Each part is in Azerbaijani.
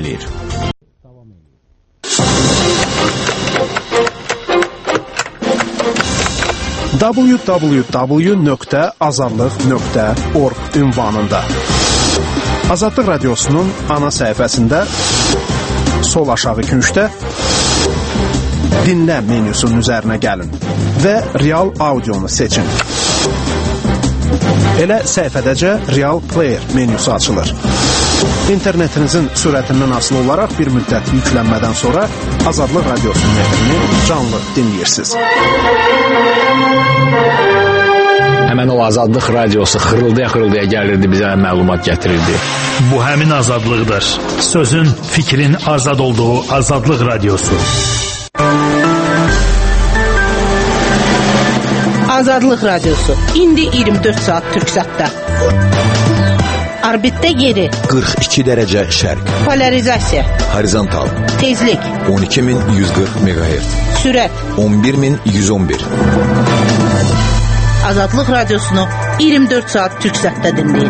eləyir. www.azadlıq.org ünvanında Azadlıq Radiosunun ana səhifəsində sol aşağı küncdə dinlə menyusunun üzərinə gəlin və real audionu seçin. Elə səhifədəcə Real Player menyusu açılır. İnternetinizin sürətindən asılı olaraq bir müddət yüklənmədən sonra Azadlıq Radiosunun efrini canlı dinləyirsiniz. Həmən o Azadlıq Radiosu xırıldaya gəlirdi, bizə məlumat gətirirdi. Bu həmin azadlıqdır. Sözün, fikrin azad olduğu Azadlıq Radiosu. Azadlıq Radiosu. İndi 24 saat Türksatda. Orbitdə yeri 42 dərəcə şərq. Polarizasiya. Horizontal. Tezlik 12140 MHz. Sürət 11111. Azadlıq Radiosunu 24 saat Türksatda dinləyin.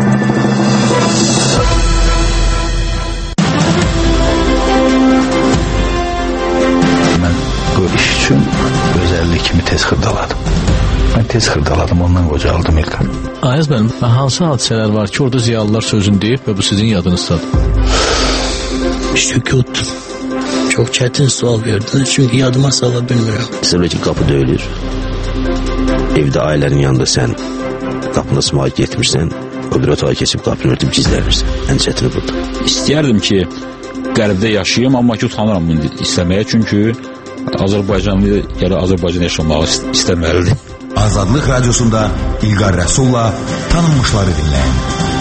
Mən bu iş üçün özəllik kimi tez xırdaladım. Mən tez xırdaladım, ondan qocaldım İlqar. Ayaz mənim, hansı hadisələr var ki, orada ziyalılar sözünü deyib və bu sizin yadınızdadır? Sükut. Çox çətin sual verdin, çünki yadıma sala bilmirəm. Məsələ ki, qapı döyülür. Evdə ailənin yanında sən qapını sımağa getmirsən, o bir otağa keçib qapını örtüb gizlənirsən. Ən çətini budur. İstəyərdim ki, qərbdə yaşayayım, amma ki, utanıram bunu istəməyə, çünki Azərbaycanlı gələ Azərbaycan yaşamağı istəməlidir. Azadlıq Radiosunda İlqar Rəsulla tanınmışları dinləyin.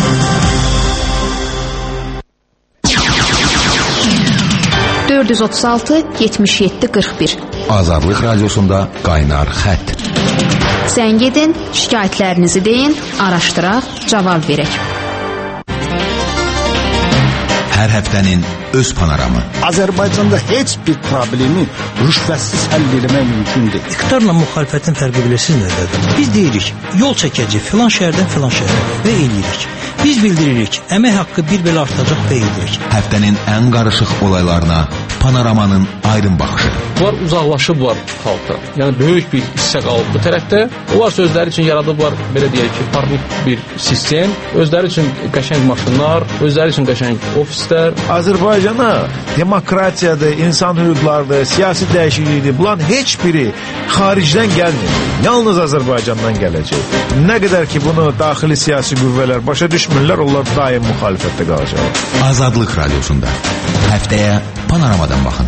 ...436-77-41 Azadlıq Radiosunda qaynar xətt. Zəng edin, şikayətlərinizi deyin, araşdıraq, cavab verək. Hər həftənin öz panoramı. Azərbaycanda heç bir problemi rüşvətsiz həll etmək mümkündür. İqtidarla müxalifətin fərqi bilirsiniz nədir? Biz deyirik, yol çəkəcək filan şəhərdən filan şəhərə və eləyirik. Biz bildiririk, əmək haqqı bir belə artacaq və eləyirik. Həftənin ən qarışıq olaylarına panoramanın aydın baxışı. Bunlar uzaqlaşıblar xalqdan. Yəni böyük bir hissə qalıb bu tərəfdə. Onlar özləri üçün yaradıblar, belə deyək ki, parlaq bir sistem, özləri üçün qəşəng maşınlar, özləri üçün qəşəng ofislər. Azərbaycana demokratiyadır, insan hüquqlarıdır, siyasi dəyişiklikdir. Bunların heç biri xaricdən gəlmir. Yalnız Azərbaycandan gələcək. Nə qədər ki bunu daxili siyasi qüvvələr başa düşmürlər, onlar daim müxalifətdə qalacaq. Azadlıq Radiosunda həftəyə panoramadan baxın.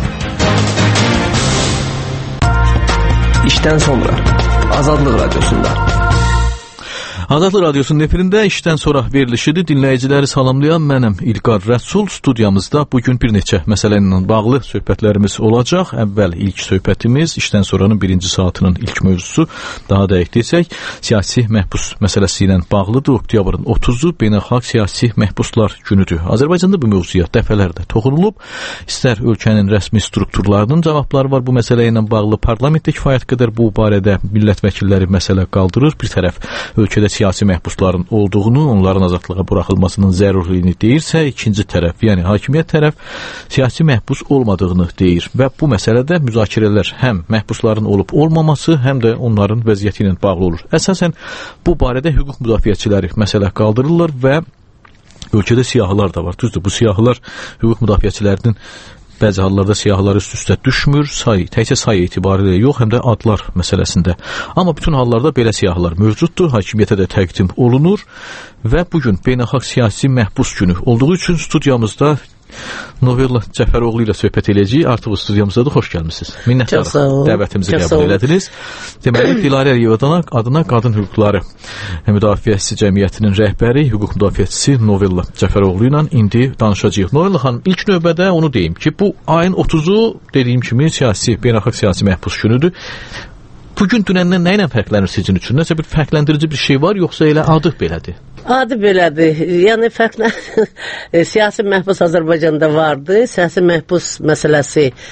İşdən sonra Azadlıq Radiosunda. Azadlıq Radiosunun efirində işdən sonra verilişidir. Dinləyiciləri salamlayan mənəm İlqar Rəsul. Studiyamızda bugün bir neçə məsələ ilə bağlı söhbətlərimiz olacaq. Əvvəl ilk söhbətimiz işdən sonranın birinci saatının ilk mövzusu, daha dəqiq desək, siyasi məhbus məsələsi ilə bağlıdır. Oktyabrın 30-u Beynəlxalq Siyasi Məhbuslar Günüdür. Azərbaycanda bu mövzuya dəfələrdə toxunulub. İstər ölkənin rəsmi strukturlarının cavabları var bu məsələ ilə bağlı. Parlamentdə kifayət qədər bu barədə millət vəkilləri məsələ qaldırır. Bir tərəf ölkədə siyasi məhbusların olduğunu, onların azadlığa buraxılmasının zərurliyini deyirsə, ikinci tərəf, yəni hakimiyyət tərəf siyasi məhbus olmadığını deyir və bu məsələdə müzakirələr həm məhbusların olub olmaması, həm də onların vəziyyəti ilə bağlı olur. Əsasən bu barədə hüquq müdafiəçiləri məsələ qaldırırlar və ölkədə siyahılar da var. Düzdür, bu siyahılar hüquq müdafiəçilərinin bəzi hallarda siyahılar üst-üstə düşmür, təkcə sayı etibarilə yox, həm də adlar məsələsində. Amma bütün hallarda belə siyahılar mövcuddur, hakimiyyətə də təqdim olunur və bugün Beynəlxalq Siyasi Məhbus Günü olduğu üçün studiyamızda Novella Cəfəroğlu ilə söhbət edəcəyik. Artıq o studiyamızda xoş gəlmisiniz. Minnətdarım. Dəvətimizi qəbul elədiniz. Deməli, Dilarə Əliyev adına Qadın Hüquqları Müdafiəçisi Cəmiyyətinin rəhbəri, hüquq müdafiəçisi Novella Cəfəroğlu ilə indi danışacağıq. Novella xanım, ilk növbədə onu deyim ki, bu ayın 30-u dediyim kimi Beynəlxalq Siyasi Məhbus Günüdür. Bugün dünəndən nə ilə fərqlənir sizin üçün? Nəsə bir fərqləndirici bir şey var, yoxsa elə adı belədir? Adı belədir. Yəni siyasi məhbus Azərbaycanda vardı. Siyasi məhbus məsələsi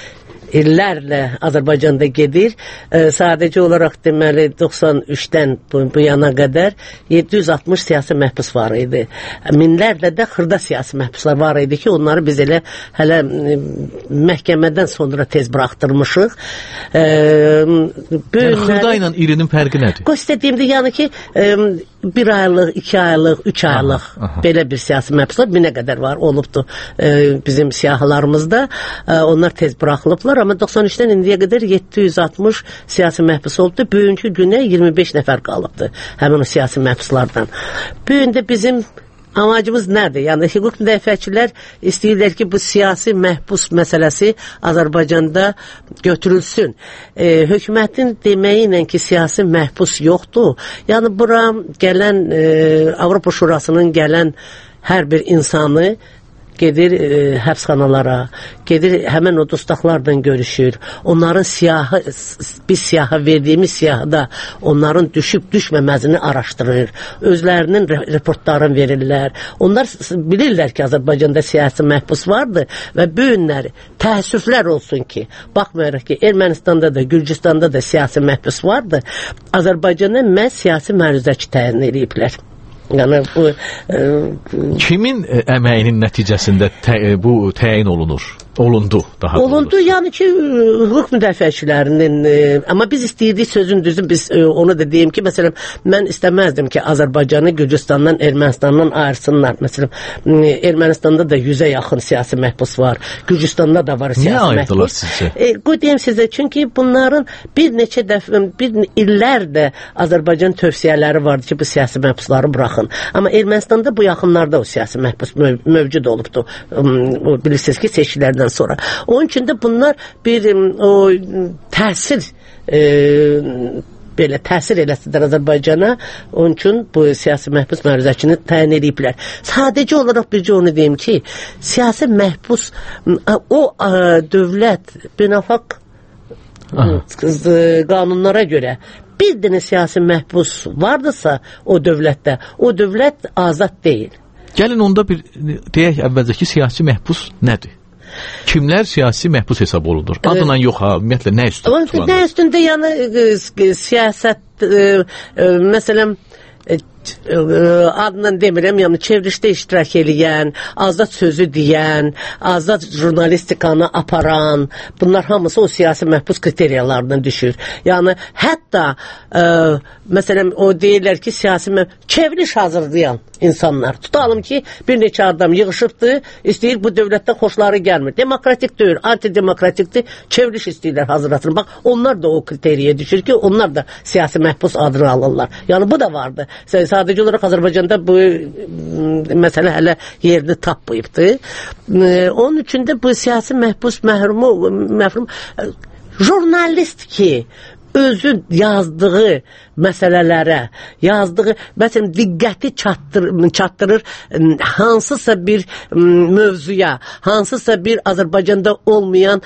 illərlə Azərbaycanda gedir. Sadəcə olaraq deməli 93-dən bu yana qədər 760 siyasi məhbus var idi. Minlərlə də xırda siyasi məhbuslar var idi ki, onları biz elə hələ məhkəmədən sonra tez buraxdırmışıq. Xırda ilə irinin fərqi nədir? Göstərdiyimdə yəni ki, 1 aylıq, 2 aylıq, 3 aylıq belə bir siyasi məhbuslar 1000-ə qədər var, olubdur bizim siyahılarımızda. Onlar tez buraxılıblar, amma 93-dən indiyə qədər 760 siyasi məhbus olubdur. Bugünkü günə 25 nəfər qalıbdır həmin o siyasi məhbuslardan. Bu gün də bizim amacımız nədir? Yəni hüquq müdafiəçilər istəyirlər ki, bu siyasi məhbus məsələsi Azərbaycanda götürülsün. Hökumətin deməyi ilə ki, siyasi məhbus yoxdur. Yəni bura gələn Avropa Şurasının gələn hər bir insanı gedir həbsxanalara, gedir həmən o dustaqlarla görüşür. Onların siyahı, biz siyahı verdiyimiz siyahıda onların düşüb düşməməsini araşdırır. Özlərinin reportlarını verirlər. Onlar bilirlər ki, Azərbaycanda siyasi məhbus vardır və bu günləri təəssüflər olsun ki, baxmayaraq ki, Ermənistanda da, Gürcüstanda da siyasi məhbus vardır. Azərbaycanda məhz siyasi məruzəçi təyin ediblər. Yəni bu kimin əməyinin nəticəsində bu təyin olundu daha olundu doğrusu. Yəni ki, hüquq müdafiəçilərinin amma biz istəyirdik sözün düzün, biz onu da deyim ki, məsələn, mən istəməzdim ki, Azərbaycanı Gürcüstandan, Ermənistandan ayırsınlar. Məsələn, Ermənistanda da 100-ə yaxın siyasi məhbus var. Gürcüstanda da var siyasi məhbus. Niyə ayırdılar sizcə? Bu deyim sizə, çünki bunların bir neçə dəfə, bir illərdə Azərbaycan tövsiyələri vardı ki, bu siyasi məhbusları buraxın. Amma Ermənistanda bu yaxınlarda o siyasi məhbus mövcud olubdu. Bilirsiniz ki, seçkilərdən sonra. Onun üçün də bunlar bir o təsir belə təsir eləsinlər Azərbaycana. Onun üçün bu siyasi məhbus məruzəçini təyin ediblər. Sadəcə olaraq bircə onu deyim ki, siyasi məhbus o dövlət beynəlxalq qanunlara görə bir dənə siyasi məhbus vardırsa o dövlətdə, o dövlət azad deyil. Gəlin onda bir deyək əvvəlcəki siyasi məhbus nədir? Kimlər siyasi məhbus hesab olunur? Adına yox ha, ümumiyyətlə nə üstündə tutulanır? Nə üstündə, yəni siyasət, məsələn, adından demirəm, yəni çevrilişdə iştirak eləyən, azad sözü deyən, azad jurnalistikanı aparan, bunlar hamısı o siyasi məhbus kriteriyalarından düşür. Yəni hətta məsələn o deyirlər ki, siyasi çevriliş hazırlayan insanlar. Tutalım ki, bir neçə adam yığışıbdır, istəyir bu dövlətdən xoşları gəlmir. Demokratik deyil, antidemokratikdir, çevriliş istəyirlər hazırlasın. Bax, onlar da o kriteriyə düşür ki, onlar da siyasi məhbus adını alırlar. Yəni bu da vardı. Sadəcə olaraq Azərbaycanda bu məsələ hələ yerini tapmayıbdır. Onun üçün də bu siyasi məhbus məhrum jurnalist ki, özü yazdığı məsələlərə, yazdığı, məsələn, diqqəti çatdırır hansısa bir mövzuya, hansısa bir Azərbaycanda olmayan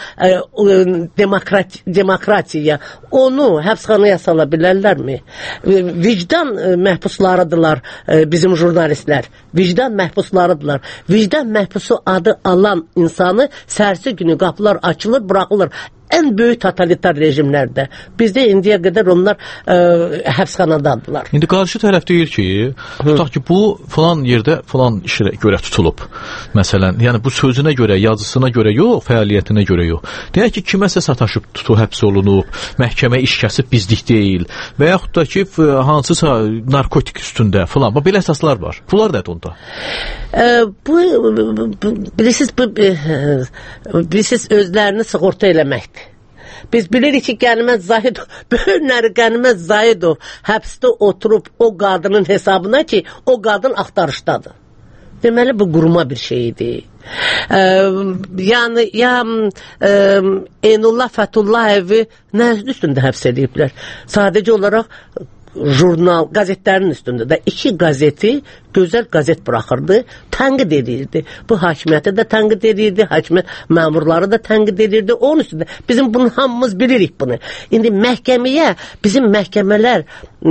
demokratiya, onu həbsxanaya sala bilərlərmi? Vicdan məhbuslarıdırlar bizim jurnalistlər. Vicdan məhbuslarıdırlar. Vicdan məhbusu adı alan insanı sərsi günü qapılar açılır, buraxılır. Ən böyük totalitar rejimlərdə. Bizdə indiyə qədər onlar həbsxanadadılar. İndi qarşı tərəf deyir ki, tutaq ki, bu falan yerdə falan işə görə tutulub. Məsələn, yəni bu sözünə görə, yazısına görə yox, fəaliyyətinə görə yox. Deyək ki, kiməsə sataşıb həbs olunub, məhkəmə iş kəsib bizlik deyil və yaxud da ki, hansısa narkotik üstündə falan. Belə əsaslar var. Bunlar nədir onda? Bilirsiniz, özlərini sığorta eləməkdir. Biz bilirik ki, Qənimət Zahidov, bugünləri Qənimət Zahidov həbsdə oturub o qadının hesabına ki, o qadın axtarışdadır. Deməli, bu qurma bir şeydir. Yəni, Eynullah Fəthullayevi nə üstündə həbs ediblər? Sadəcə olaraq jurnal, qazetlərin üstündə də 2 qazeti gözəl qazet buraxırdı, tənqid edirdi. Bu hakimiyyəti də tənqid edirdi, hakimiyyət məmurları da tənqid edirdi. Onun üstündə bizim bunu hamımız bilirik bunu. İndi məhkəməyə, bizim məhkəmələr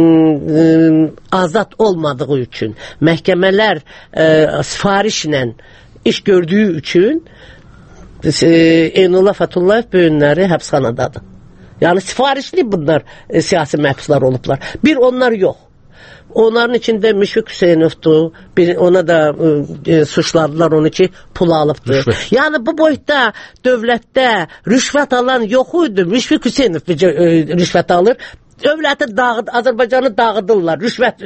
azad olmadığı üçün, məhkəmələr sifarişlə iş gördüyü üçün Eynullah Fəthullayev bu günləri həbsxanadadır. Yəni sifarişli bunlar siyasi məhbuslar olublar. Bir onlar yox. Onların içində Müşfiq Hüseynovdur. Ona da suçladılar onu ki, pul alıbdır. Rüşvət. Yəni bu boyutda dövlətdə rüşvət alan yox idi. Müşfiq Hüseynov rüşvət alır. Dövləti Azərbaycanı dağıdırlar. Rüşvət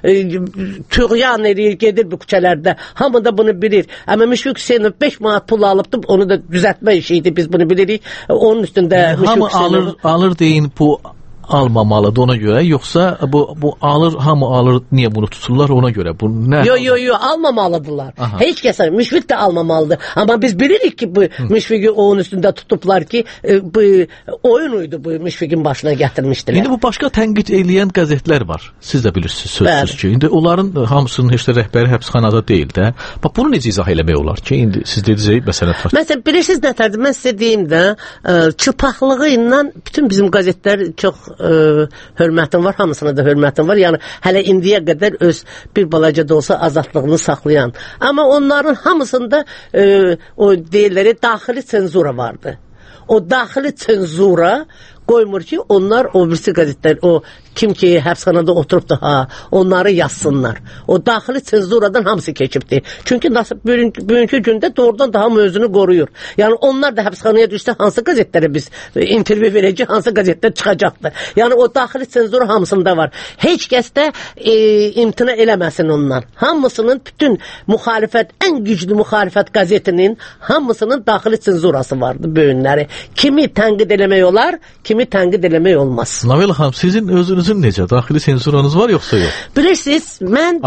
tüğyan edir, gedir bu küçələrdə. Hamı da bunu bilir. Amma Müşfiq Hüseynov 5 manat pul alıbdır. Onu da düzəltmə işi idi. Biz bunu bilirik. Onun üstündə Müşfiq Hüseynov alır deyin bu almamalıdır ona görə, yoxsa bu alır, hamı alır, niyə bunu tuturlar ona görə? Bu nə? Yo, almamalıdırlar. Aha. Heç kəsə, Müşfiq də almamalıdır. Amma biz bilirik ki, bu Müşfiqi onun üstündə tutublar ki, bu oyun uydu bu Müşfiqin başına gətirmişdilər. İndi bu başqa tənqid eləyən qəzetlər var. Siz də bilirsiniz, sözsüz ki. İndi onların hamısının heç də rəhbəri həbsxanada deyil də. Bax, bunu necə izah eləmək olar ki, indi siz dediniz, məsələn, bilirsiniz nətərdir? Mən sizə deyim də, çılpaqlığı ilə bütün bizim qəzetlər çox hörmətim var, hamısına da hörmətim var. Yəni hələ indiyə qədər öz bir balaca da olsa azadlığını saxlayan. Amma onların hamısında o deyirləri daxili senzura vardı. O daxili senzura qoymur ki, onlar o birisi qəzetlər, o kim ki həbsxanada oturubdur, onları yazsınlar. O daxili senzuradan hamısı keçibdir. Çünki bugünkü gündə doğrudan da hamı özünü qoruyur. Yəni onlar da həbsxanaya düşsə hansı qəzetlərə biz intervyu verəcək, hansı qəzetlər çıxacaqdır. Yəni o daxili senzura hamısında var. Heç kəs də imtina eləməsin ondan. Hamısının bütün müxalifət, ən güclü müxalifət qəzetinin hamısının daxili senzurası vardı bu günləri. Kimi tənqid eləmək olar, kimi tənqid eləmək olmaz. Navel xanım, sizin özünüzün necə? Daxili sensuranız var yoxsa yox? Bilirsiniz, mən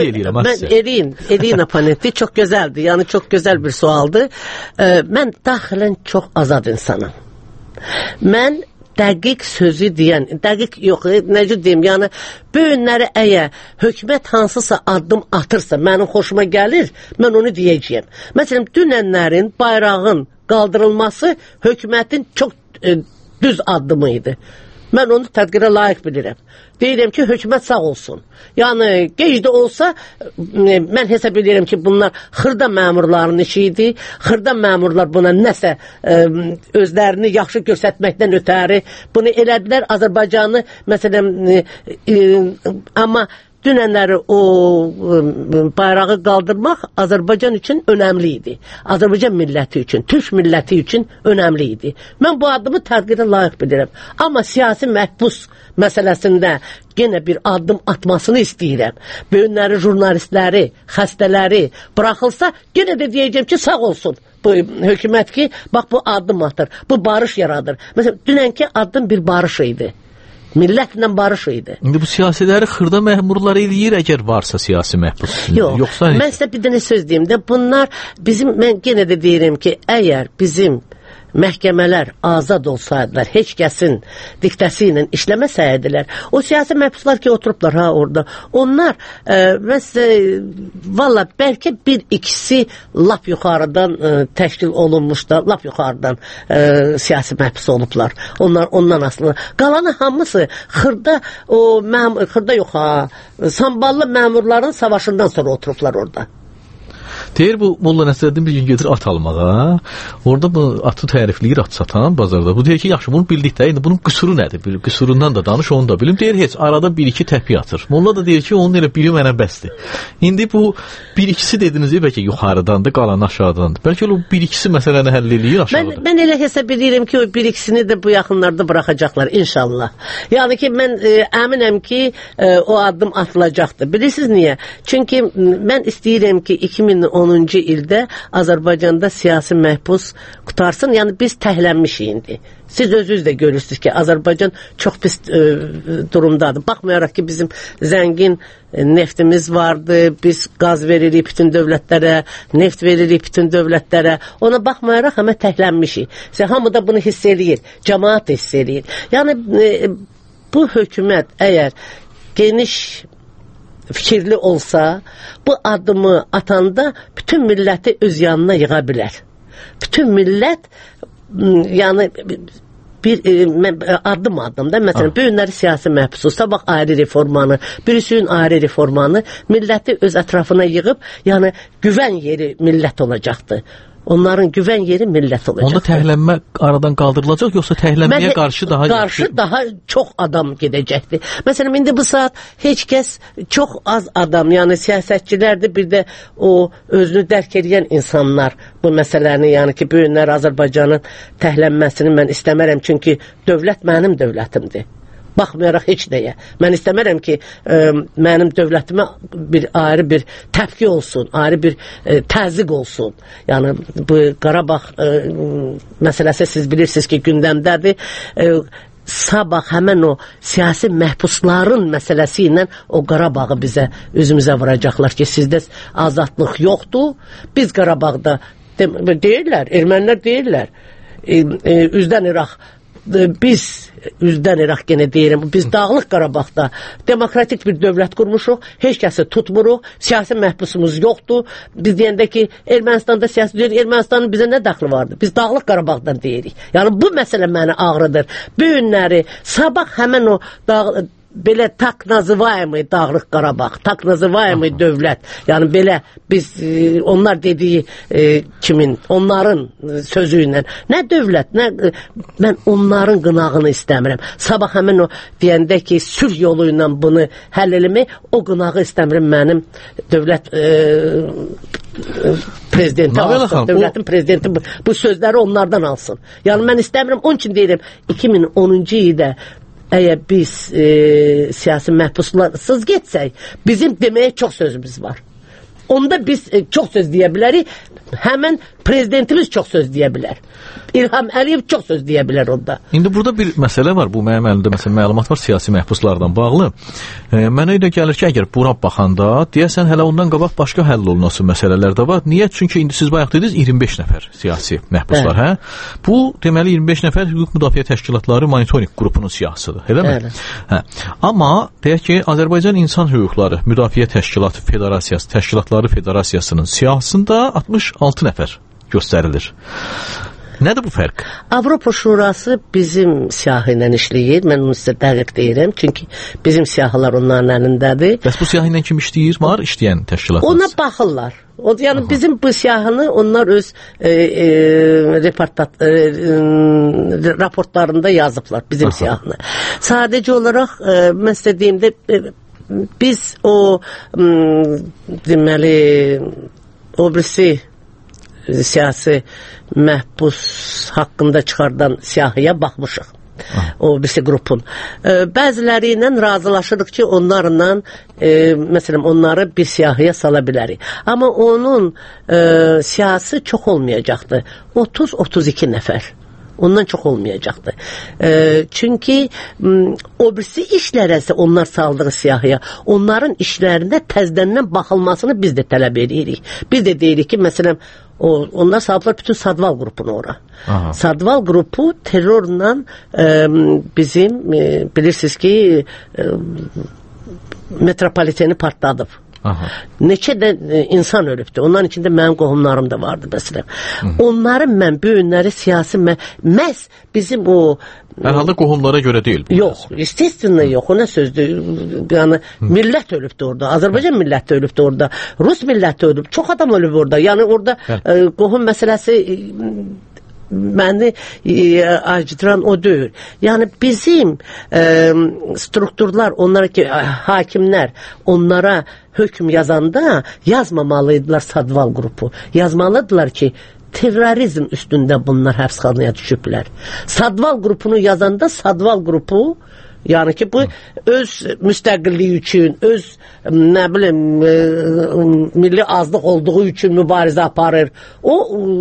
eləyim apaneti. Çox gözəldir. Yəni çox gözəl bir sualdır. Mən daxilən çox azad insanım. Mən dəqiq sözü deyən, dəqiq yox, necə deyim, yəni bu günləri əgər hökumət hansısa addım atırsa, mənim xoşuma gəlir, mən onu deyəcəyəm. Məsələn, dünənlərin bayrağın qaldırılması hökumətin çox düz addımı idi. Mən onu tədqirə layiq bilirəm. Deyirəm ki, hökumət sağ olsun. Yəni, gec də olsa, mən hesab edirəm ki, bunlar xırda məmurların işi idi. Xırda məmurlar buna nəsə özlərini yaxşı göstərməkdən ötəri bunu elədilər. Azərbaycanı, məsələn, amma dünənləri o bayrağı qaldırmaq Azərbaycan üçün önəmli idi. Azərbaycan milləti üçün, Türk milləti üçün önəmli idi. Mən bu addımı tədqirə layiq bilirəm. Amma siyasi məhbus məsələsində yenə bir addım atmasını istəyirəm. Bu günləri jurnalistləri, xəstələri buraxılsa, yenə də deyəcəm ki, sağ olsun bu hökumət ki, bax bu addım atır, bu barış yaradır. Məsələn, dünənki addım bir barış idi. Millətlə barış idi. İndi bu siyasiləri xırda məmurlar eləyir, əgər varsa siyasi məhbus. Yox, mən sizə bir dənə söz deyim də, bunlar bizim, mən yenə də deyirəm ki, əgər bizim məhkəmələr azad olsaydılar, heç kəsin diktəsi ilə işləməsəydilər, o siyasi məhbuslar ki, oturublar orada, onlar valla bəlkə bir ikisi lap yuxarıdan təşkil olunmuş da, lap yuxarıdan siyasi məhbus olublar. Onlar ondan aslında. Qalanı hamısı xırda samballı məmurların savaşından sonra oturublar orada. Deyir bu Molla Nəsrəddin bir gün gedir at almağa. Orada bu atı tərifləyir, at satan bazarda. Bu deyir ki, yaxşı bunu bildik də, indi bunun qüsuru nədir? Bir qüsurundan da danış, onu da bilim. Deyir heç arada bir-iki təpi atır. Molla da deyir ki, onun elə biri mənə bəsdir. İndi bu bir-ikisi dediniz bəlkə yuxarıdandır, qalan aşağıdandır. Bəlkə o bir-ikisi məsələni həll eləyir aşağıda. Mən elə hesab edirəm ki, o bir-ikisini də bu yaxınlarda buraxacaqlar inşallah. Yəni ki, mən əminəm ki, o addım atılacaqdır. Bilirsiniz niyə? Çünki mən istəyirəm ki, 2010-cu ildə Azərbaycanda siyasi məhbus qutarsın. Yəni biz təhlənmişik indi. Siz özünüz də görürsünüz ki, Azərbaycan çox pis durumdadır. Baxmayaraq ki, bizim zəngin neftimiz vardı, biz qaz veririk bütün dövlətlərə, neft veririk bütün dövlətlərə. Ona baxmayaraq həmə təhlənmişik. Hamı da bunu hiss eləyir, cəmaat da hiss eləyir. Yəni bu hökumət əgər geniş fikirli olsa, bu addımı atanda bütün milləti öz yanına yığa bilər. Bütün millət, yəni bir addım da, məsələn, bu günləri siyasi məhbusu, sabah ayrı reformanı, birisi gün ayrı reformanı milləti öz ətrafına yığıb, yəni güvən yeri millət olacaqdır. Onların güvən yeri millət olacaq. Onda təhlənmə aradan qaldırılacaq, yoxsa təhlənməyə qarşı daha çox adam gedəcəkdir. Məsələn, indi bu saat heç kəs, çox az adam, yəni siyasətçilərdir, bir də o özünü dərk edən insanlar bu məsələni, yəni ki, bu günlər Azərbaycanın təhlənməsini mən istəmərəm, çünki dövlət mənim dövlətimdir. Baxmayaraq heç nəyə. Mən istəmərəm ki, mənim dövlətimə ayrı bir təfki olsun, ayrı bir təzyiq olsun. Yəni, bu Qarabağ məsələsi siz bilirsiniz ki, gündəmdədir. Sabah həmən o siyasi məhbusların məsələsi ilə o Qarabağı bizə, özümüzə vuracaqlar ki, sizdə azadlıq yoxdur. Biz Qarabağda deyirlər, ermənilər deyirlər, üzdən İraq, biz üzdən İraq genə deyirəm, biz Dağlıq Qarabağda demokratik bir dövlət qurmuşuq, heç kəsi tutmuruq, siyasi məhbusumuz yoxdur. Biz deyəndə ki, Ermənistanda siyasi deyir, Ermənistanın bizə nə daxlı vardır? Biz Dağlıq Qarabağdan deyirik. Yəni, bu məsələ məni ağrıdır. Bu günləri, sabah həmən o belə tak nazıvayımı Dağlıq Qarabağ, tak nazıvayımı dövlət, yəni belə biz, onlar dediyi kimin, onların sözü ilə, nə dövlət, mən onların qınağını istəmirəm. Sabah həmin o deyəndə ki, sülh yolu ilə bunu həll eləmək, o qınağı istəmirəm mənim dövlət prezidenti alsın, dövlətin prezidenti bu sözləri onlardan alsın. Yəni mən istəmirəm, onun üçün deyirəm, 2010-cu ildə əgər biz siyasi məhbuslarsız getsək, bizim deməyə çox sözümüz var. Onda biz çox söz deyə bilərik, həmən prezidentimiz çox söz deyə bilər. İlham Əliyev çox söz deyə bilər onda. İndi burada bir məsələ var, bu mənim əlimdə məsələn məlumat var siyasi məhbuslardan bağlı. Mənə elə gəlir ki, əgər buna baxanda, deyəsən hələ ondan qabaq başqa həll olunası məsələlər də var. Niyə? Çünki indi siz bayaq dediniz 25 nəfər siyasi məhbus var, hə? Bu deməli 25 nəfər hüquq müdafiə təşkilatları monitorinq qrupunun siyahısıdır, eləmi? Hə. Amma deyək ki, Azərbaycan İnsan Hüquqları Müdafiə Təşkilatı Federasiyası, Təşkilatları Federasiyasının siyahısında 66 nəfər göstərilir. Nədir bu fərq? Avropa Şurası bizim siyahı ilə işləyir. Mən onu sizə dəqiq deyirəm. Çünki bizim siyahılar onların əlindədir. Bəs bu siyahı ilə kim işləyir? Var işləyən təşkilatlar? Ona baxırlar. Yəni bizim bu siyahını onlar öz raportlarında yazıblar, bizim siyahını. Sadəcə olaraq mən sizə deyim də biz o deməli o birisi siyasi məhbus haqqında çıxardan siyahıya baxmışıq. O birisi qrupun. Bəziləri ilə razılaşırıq ki, onlarla məsələn, onları bir siyahıya sala bilərik. Amma onun siyasi çox olmayacaqdır. 30-32 nəfər. Ondan çox olmayacaqdır. Çünki o birisi işlərəsə onlar saldığı siyahıya, onların işlərində təzdəndən baxılmasını biz də tələb edirik. Biz də deyirik ki, məsələn, onlar salıblar bütün Sadval qrupunu ora. Sadval qrupu terrorla bizim, bilirsiniz ki, metropoliteni partladıb. Neçə də insan ölübdür. Onların içində mənim qohumlarım da vardı məsələn. Onların mən bu günləri siyasi məhz bizim o Hər halda qohumlara görə deyil. Yox, istəstinlə yox. O nə sözdür? Yəni millət ölübdür orada. Azərbaycan milləti ölübdür orada. Rus milləti ölüb. Çox adam ölüb orada. Yəni orada qohum məsələsi məni acıdıran o deyil. Yəni bizim strukturlar, onlara ki, hakimlər onlara hökm yazanda yazmamalıydılar Sadval qrupu. Yazmalıdılar ki, terrorizm üstündə bunlar həbsxanaya düşüblər. Sadval qrupunu yazanda Sadval qrupu, yəni ki, bu öz müstəqilliyi üçün, öz nə bilim milli azlıq olduğu üçün mübarizə aparır. O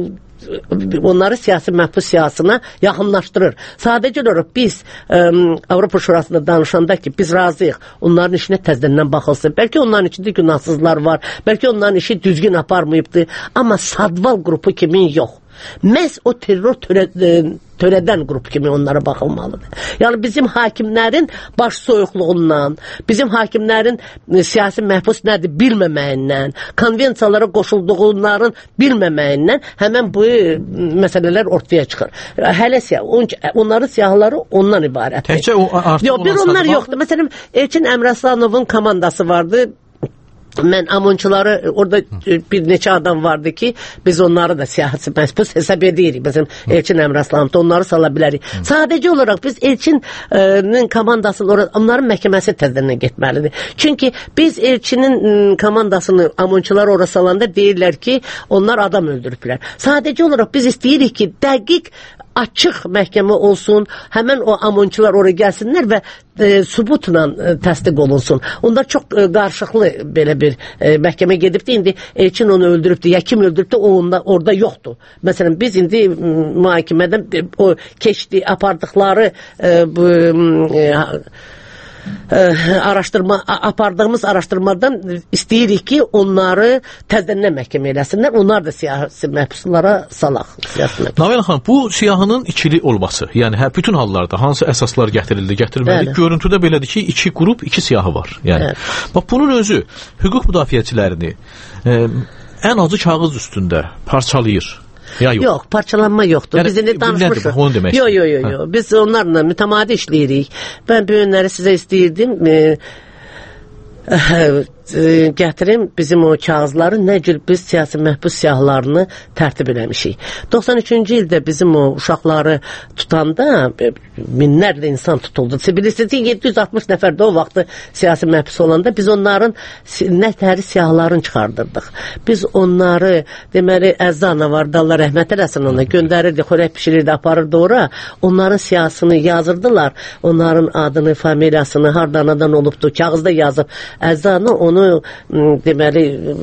onları siyasi məhbus siyasına yaxınlaşdırır. Sadəcə olaraq biz Avropa Şurasında danışanda ki, biz razıyıq, onların işinə təzədən baxılsın. Bəlkə onların içində günahsızlar var, bəlkə onların işi düzgün aparmayıbdır, amma Sadval qrupu kimin yox. Məhz o terror törədən qrup kimi onlara baxılmalıdır. Yəni bizim hakimlərin baş soyuqluğundan, bizim hakimlərin siyasi məhbus nədir bilməməyindən, konvensiyalara qoşulduğunların bilməməyindən həmən bu məsələlər ortaya çıxır. Hələ onların siyahıları ondan ibarətdir. Təkcə o artıq bir onlar yoxdur. Məsələn, Elçin Əmrəslanovun komandası vardı. mən amonçuları, orada bir neçə adam vardı ki, biz onları da siyasi məhbus hesab edirik. Məsələn, Elçin Əmraslanımda onları sala bilərik. Sadəcə olaraq biz Elçinin komandasını, onların məhkəməsi təzədən getməlidir. Çünki biz Elçinin komandasını amonçular ora salanda deyirlər ki, onlar adam öldürüblər. Sadəcə olaraq biz istəyirik ki, dəqiq açıq məhkəmə olsun, həmən o amonçular oraya gəlsinlər və sübutla təsdiq olunsun. Onlar çox qarşılıqlı belə bir məhkəmə gedibdi. İndi Elçin onu öldürübdü, ya kim öldürübdü, o orada yoxdur. Məsələn, biz indi mühakimədən o keçdi, apardıqları apardığımız araşdırmadan istəyirik ki, onları təzədən məhkəmə eləsinlər. Onlar da siyasi məhbuslara salaq. Navel xanım, bu siyahının ikili olması, yəni bütün hallarda hansı əsaslar gətirilməli? Görüntüdə belədir ki, iki qrup, iki siyahı var. Yəni, bax, bunun özü hüquq müdafiəçilərini ən acı kağız üstündə parçalayır. Yox, parçalanma yoxdur. Biz indi danışmışıq. Yox. Biz onlarla mütəmadi işləyirik. Mən bu günləri sizə istəyirdim. Gətirim bizim o kağızları, nə cür biz siyasi məhbus siyahlarını tərtib eləmişik. 93-cü ildə bizim o uşaqları tutanda minlərlə insan tutuldu. Bilirsiniz ki, 760 nəfər də o vaxtı siyasi məhbus olanda biz onların nətəri siyahlarını çıxardırdıq. Biz onları, deməli, Əzzana var, Allah rəhmət eləsin ona, göndərirdi, xörək pişirirdi, aparırdı ora. Onların siyasını yazırdılar. Onların adını, familiyasını, hardan olubdu, kağızda yazıb. Əzzana onu deməli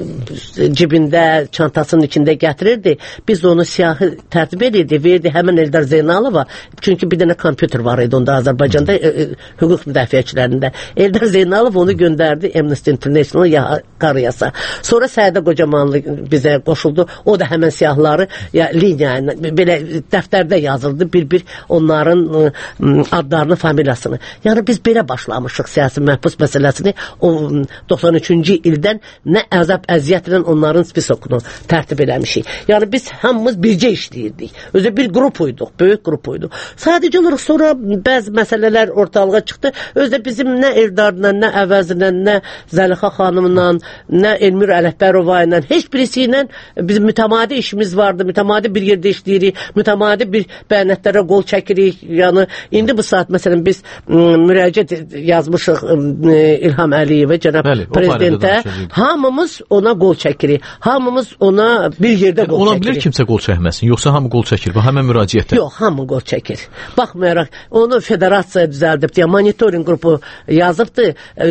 cibində, çantasının içində gətirirdi. Biz onu siyahı tərtib edirdi, verdi həmən Eldar Zeynalova. Çünki bir dənə kompüter var idi onda Azərbaycanda hüquq müdafiəçilərində. Eldar Zeynalov onu göndərdi Amnesty International qarıyasa. Sonra Səidə Qocamanlı bizə qoşuldu. O da həmən siyahları liniya ilə belə dəftərdə yazıldı, bir onların adlarını, familiyasını. Yəni biz belə başlamışıq siyasi məhbus məsələsini. O 93-cü ildən nə əziyyətlə onların spisokunu tərtib eləmişik. Yəni biz hamımız bircə işləyirdik. Özü bir qrupuyduq, böyük qrupuyduq. Sadəcə olaraq sonra bəzi məsələlər ortalığa çıxdı. Özü bizim nə Eldarla, nə Əvəzlə, nə Zəlixə xanımla, nə Elmir Ələkbərova ilə, heç birisi ilə bizim mütəmadi işimiz vardı. Mütəmadi bir yerdə işləyirik, mütəmadi bir bəyanətlərə qol çəkirik. Yəni indi bu saat məsələn biz müraciət yazmışıq İlham Əliyevə, cənab prezidentə, hamımız ona qol çəkirik. Hamımız ona bir yerdə qol çəkirik. Ola bilir kimsə qol çəkməsin, yoxsa hamı qol çəkir və həmən müraciətdə? Yox, hamı qol çəkir. Baxmayaraq, onu federasiya düzəldibdi, ya monitoring qrupu yazıbdı,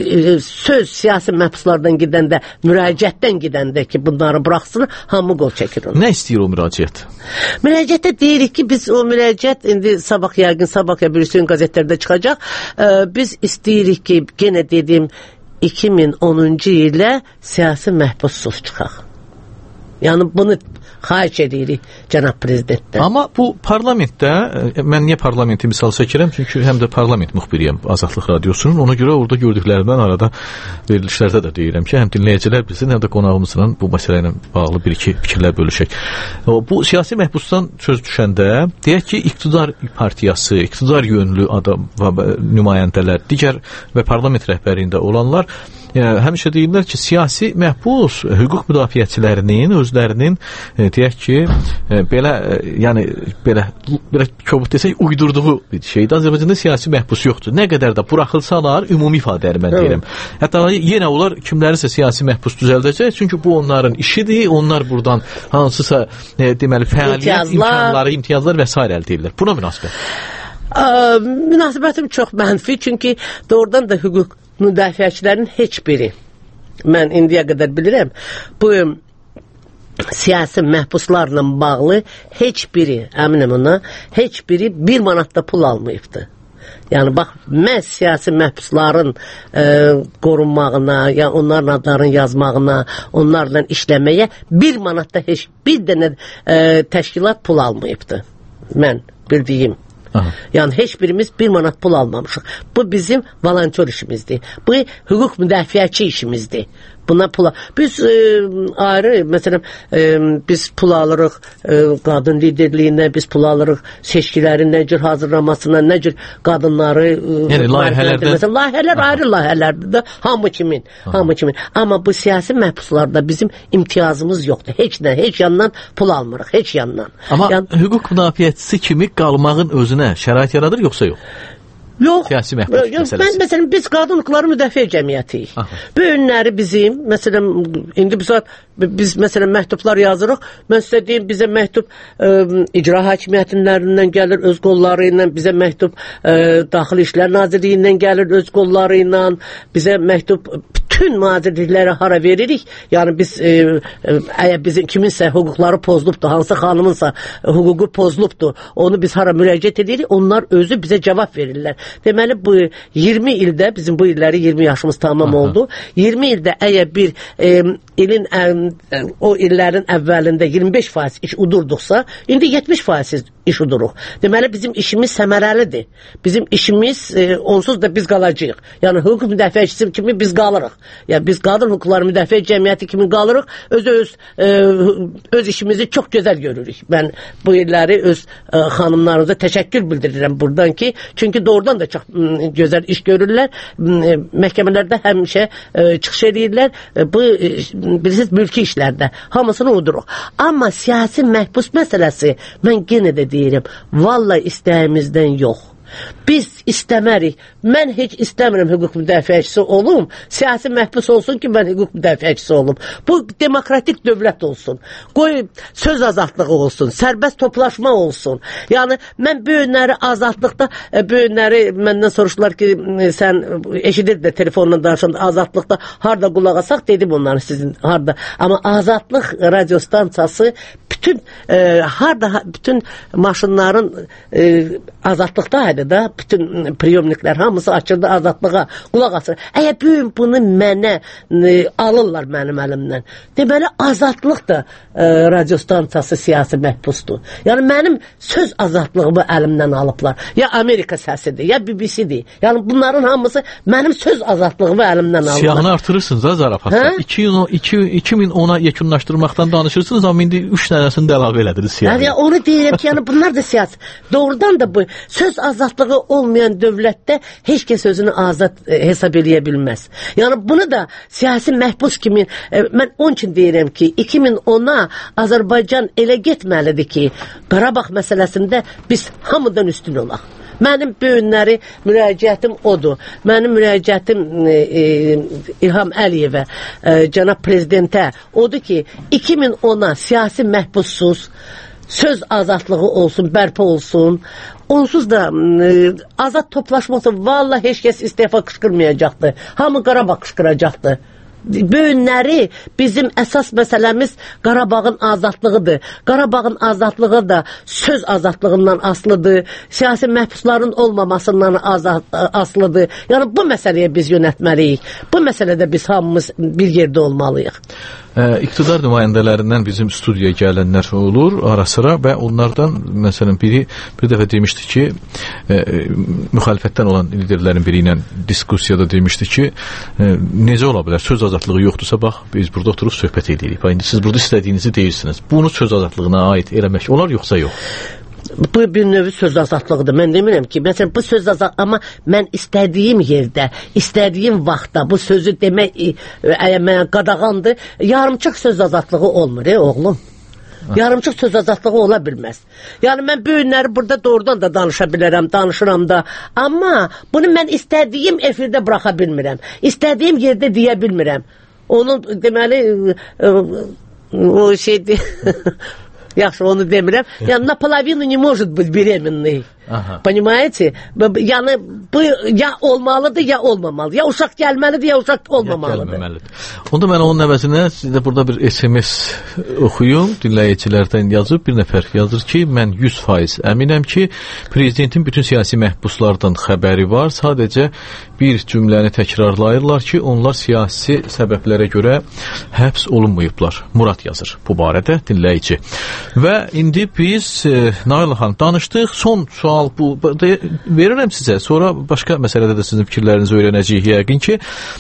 söz siyasi məhbuslardan gedəndə, müraciətdən gedəndə ki, bunları buraxsın, hamı qol çəkir onu. Nə istəyir o müraciət? Müraciətdə deyirik ki, biz o müraciət, indi sabah yəqin, sabah ya birisi gün qəzetlərdə çıxacaq, biz istəyirik ki, genə dedim, 2010-cu ilə siyasi məhbussuz çıxaq. Yəni bunu xahiş edirik cənab prezidentdən. Amma bu parlamentdə, mən niyə parlamenti misal çəkirəm? Çünki həm də parlament müxbiriyəm Azadlıq Radiosunun. Ona görə orada gördüklərimdən arada verilişlərdə də deyirəm ki, həm dinləyicilər bilsin, həm də qonağımızla bu məsələ ilə bağlı bir-iki fikirlər bölüşək. Bu siyasi məhbusdan söz düşəndə, deyək ki, iqtidar partiyası, iqtidar yönlü adam və nümayəndələr, digər və parlament rəhbərində olanlar həmişə deyirlər ki, siyasi məhbus hüquq müdafiəçilərinin özlərinin deyək ki, belə kobud desək, uydurduğu bir şeydir. Azərbaycanda siyasi məhbus yoxdur. Nə qədər də buraxılsalar, ümumi ifadələri mən deyirəm. Hətta yenə onlar kimlərisə siyasi məhbus düzəldəcək, çünki bu onların işidir. Onlar buradan hansısa deməli fəaliyyət imkanları, imtiyazlar və s. əldə edirlər. Buna münasibət? Münasibətim çox mənfi, çünki doğrudan da hüquq müdafiəçilərin heç biri, mən indiyə qədər bilirəm, bu siyasi məhbuslarla bağlı heç biri, əminəm ona, heç biri 1 manat da pul almayıbdı. Yəni, bax, məhz siyasi məhbusların qorunmağına, ya onların adlarını yazmağına, onlarla işləməyə 1 manat da heç bir dənə təşkilat pul almayıbdı. Mən bildiyim. Yəni, heç birimiz 1 manat pul almamışıq. Bu bizim volontör işimizdir. Bu hüquq müdafiəçi işimizdir. Buna pul. Biz ayrı, məsələn, biz pul alırıq qadın liderliyindən, biz pul alırıq seçkilərin nə cür hazırlamasına, nə cür qadınları yəni layihələr ayrı layihələrdir də, hamı kimin. Amma bu siyasi məhbuslarda bizim imtiyazımız yoxdur. Heç yandan pul almırıq, heç yandan. Amma hüquq müdafiəçisi kimi qalmağın özünə şərait yaradır, yoxsa yox? Yox. Siyasi məhbus məsələsi. Məsələn, biz qadın hüquqları müdafiə cəmiyyətiyik. Bu önləri bizim, məsələn, indi biz məsələn məktublar yazırıq. Mən sizə deyim, bizə məktub icra hakimiyyətlərindən gəlir öz qolları ilə, bizə məktub Daxili İşlər Nazirliyindən gəlir öz qolları ilə, bizə məktub bütün nazirliklərə hara veririk. Yəni biz əgər bizim kiminsə hüquqları pozulubdur, hansı xanımınsa hüququ pozulubdur, onu biz hara müraciət edirik, onlar özü bizə cavab verirlər. Deməli bu 20 ildə, bizim bu illəri 20 yaşımız tamam oldu. 20 ildə əgər bir ilin o illerin əvvəlində 25% iş udurduqsa, indi 70% iş uduruq. Deməli bizim işimiz səmərəlidir. Bizim işimiz onsuz da biz qalacağıq. Yəni hüquq müdafiəçisi kimi biz qalırıq. Yəni biz qadın hüquqları müdafiə cəmiyyəti kimi qalırıq. Öz işimizi çox gözəl görürük. Mən bu illəri öz xanımlarımıza təşəkkür bildirirəm buradan ki, çünki doğrudan da çox gözəl iş görürlər. Məhkəmələrdə həmişə çıxış edirlər. Bu bilirsiniz mülki işlərdə hamısını uduruq. Amma siyasi məhbus məsələsi mən yenə də deyirəm, vallahi istəyimizdən yox. Biz istəmərik. Mən heç istəmirəm hüquq müdafiəçisi olum. Siyasi məhbus olsun ki, mən hüquq müdafiəçisi olum. Bu demokratik dövlət olsun. Qoy söz azadlığı olsun. Sərbəst toplaşma olsun. Yəni mən bu günləri azadlıqda, bu günləri məndən soruşdular ki, sən eşidir də telefonla danışanda azadlıqda harda qulaq asaq, dedim onları sizin harda. Amma azadlıq radio stansiyası bütün bütün maşınların azadlıqdaydı da, bütün priyomniklər hamısı açırdı azadlığa, qulaq asır. Əgər bugün bunu mənə alırlar mənim əlimdən, deməli azadlıq da radio stansiyası siyasi məhbusdur. Yəni mənim söz azadlığımı əlimdən alıblar. Ya Amerika səsidir, ya BBC-dir. Yəni bunların hamısı mənim söz azadlığımı əlimdən alırlar. Siyahını artırırsınız ha zarafatda. 2010'a yekunlaşdırmaqdan danışırsınız, amma indi 3 dənəsini də əlavə elədiniz siyahı. Yəni onu deyirəm ki, yəni bunlar da siyasi. Doğrudan da bu söz azadlığı olmayan dövlətdə heç kəs özünü azad hesab eləyə bilməz. Yəni bunu da siyasi məhbus kimi mən onun üçün deyirəm ki, 2010'a Azərbaycan elə getməlidir ki, Qarabağ məsələsində biz hamıdan üstün olaq. Mənim bu günləri müraciətim odur. Mənim müraciətim İlham Əliyevə, cənab prezidentə odur ki, 2010'a siyasi məhbussuz söz azadlığı olsun, bərpa olsun. Onsuz da azad toplaşma olsun. Vallahi heç kəs istefa qışqırmayacaqdı. Hamı Qarabağ qışqıracaqdı. Bu günləri bizim əsas məsələmiz Qarabağın azadlığıdır. Qarabağın azadlığı da söz azadlığından asılıdır. Siyasi məhbusların olmamasından asılıdır. Yəni bu məsələyə biz yönətməliyik. Bu məsələdə biz hamımız bir yerdə olmalıyıq. İqtidar nümayəndələrindən bizim studiyaya gələnlər olur ara-sıra və onlardan məsələn biri bir dəfə demişdi ki, müxalifətdən olan liderlərin biri ilə diskusiyada demişdi ki, necə ola bilər, söz azadlığı yoxdursa, bax, biz burada oturub söhbət edirik. İndi siz burada istədiyinizi deyirsiniz. Bunu söz azadlığına aid eləmək olar, yoxsa yox? Bu bir növü söz azadlığıdır. Mən demirəm ki, məsələn, bu söz azadlığı, amma mən istədiyim yerdə, istədiyim vaxtda bu sözü demək, əgər mənə qadağandır, yarımçıq söz azadlığı olmur, oğlum. Yarımçıq söz azadlığı ola bilməz. Yəni mən bu günləri burada doğrudan da danışa bilərəm, danışıram da, amma bunu mən istədiyim efirdə buraxa bilmirəm. İstədiyim yerdə deyə bilmirəm. Onun deməli o şeydir. Yaxşı, onu demirəm. Yəni, naполовину не может быть беременной. Понимаете? Yəni, bu ya olmalıdır, ya olmamalı. Ya uşaq gəlməlidir, ya uşaq olmamalıdır. Onda mən onun əvəzinə sizdə burada bir SMS oxuyum. Dinləyicilərdən yazıb, bir nəfər yazır ki, mən 100% əminəm ki, prezidentin bütün siyasi məhbuslardan xəbəri var. Sadəcə bir cümləni təkrarlayırlar ki, onlar siyasi səbəblərə görə həbs olunmayıblar. Murad yazır bu barədə dinləyici. Və indi biz Nail xanım danışdıq. Son sual bu verirəm sizə. Sonra başqa məsələdə də sizin fikirlərinizi öyrənəcəyik yəqin ki.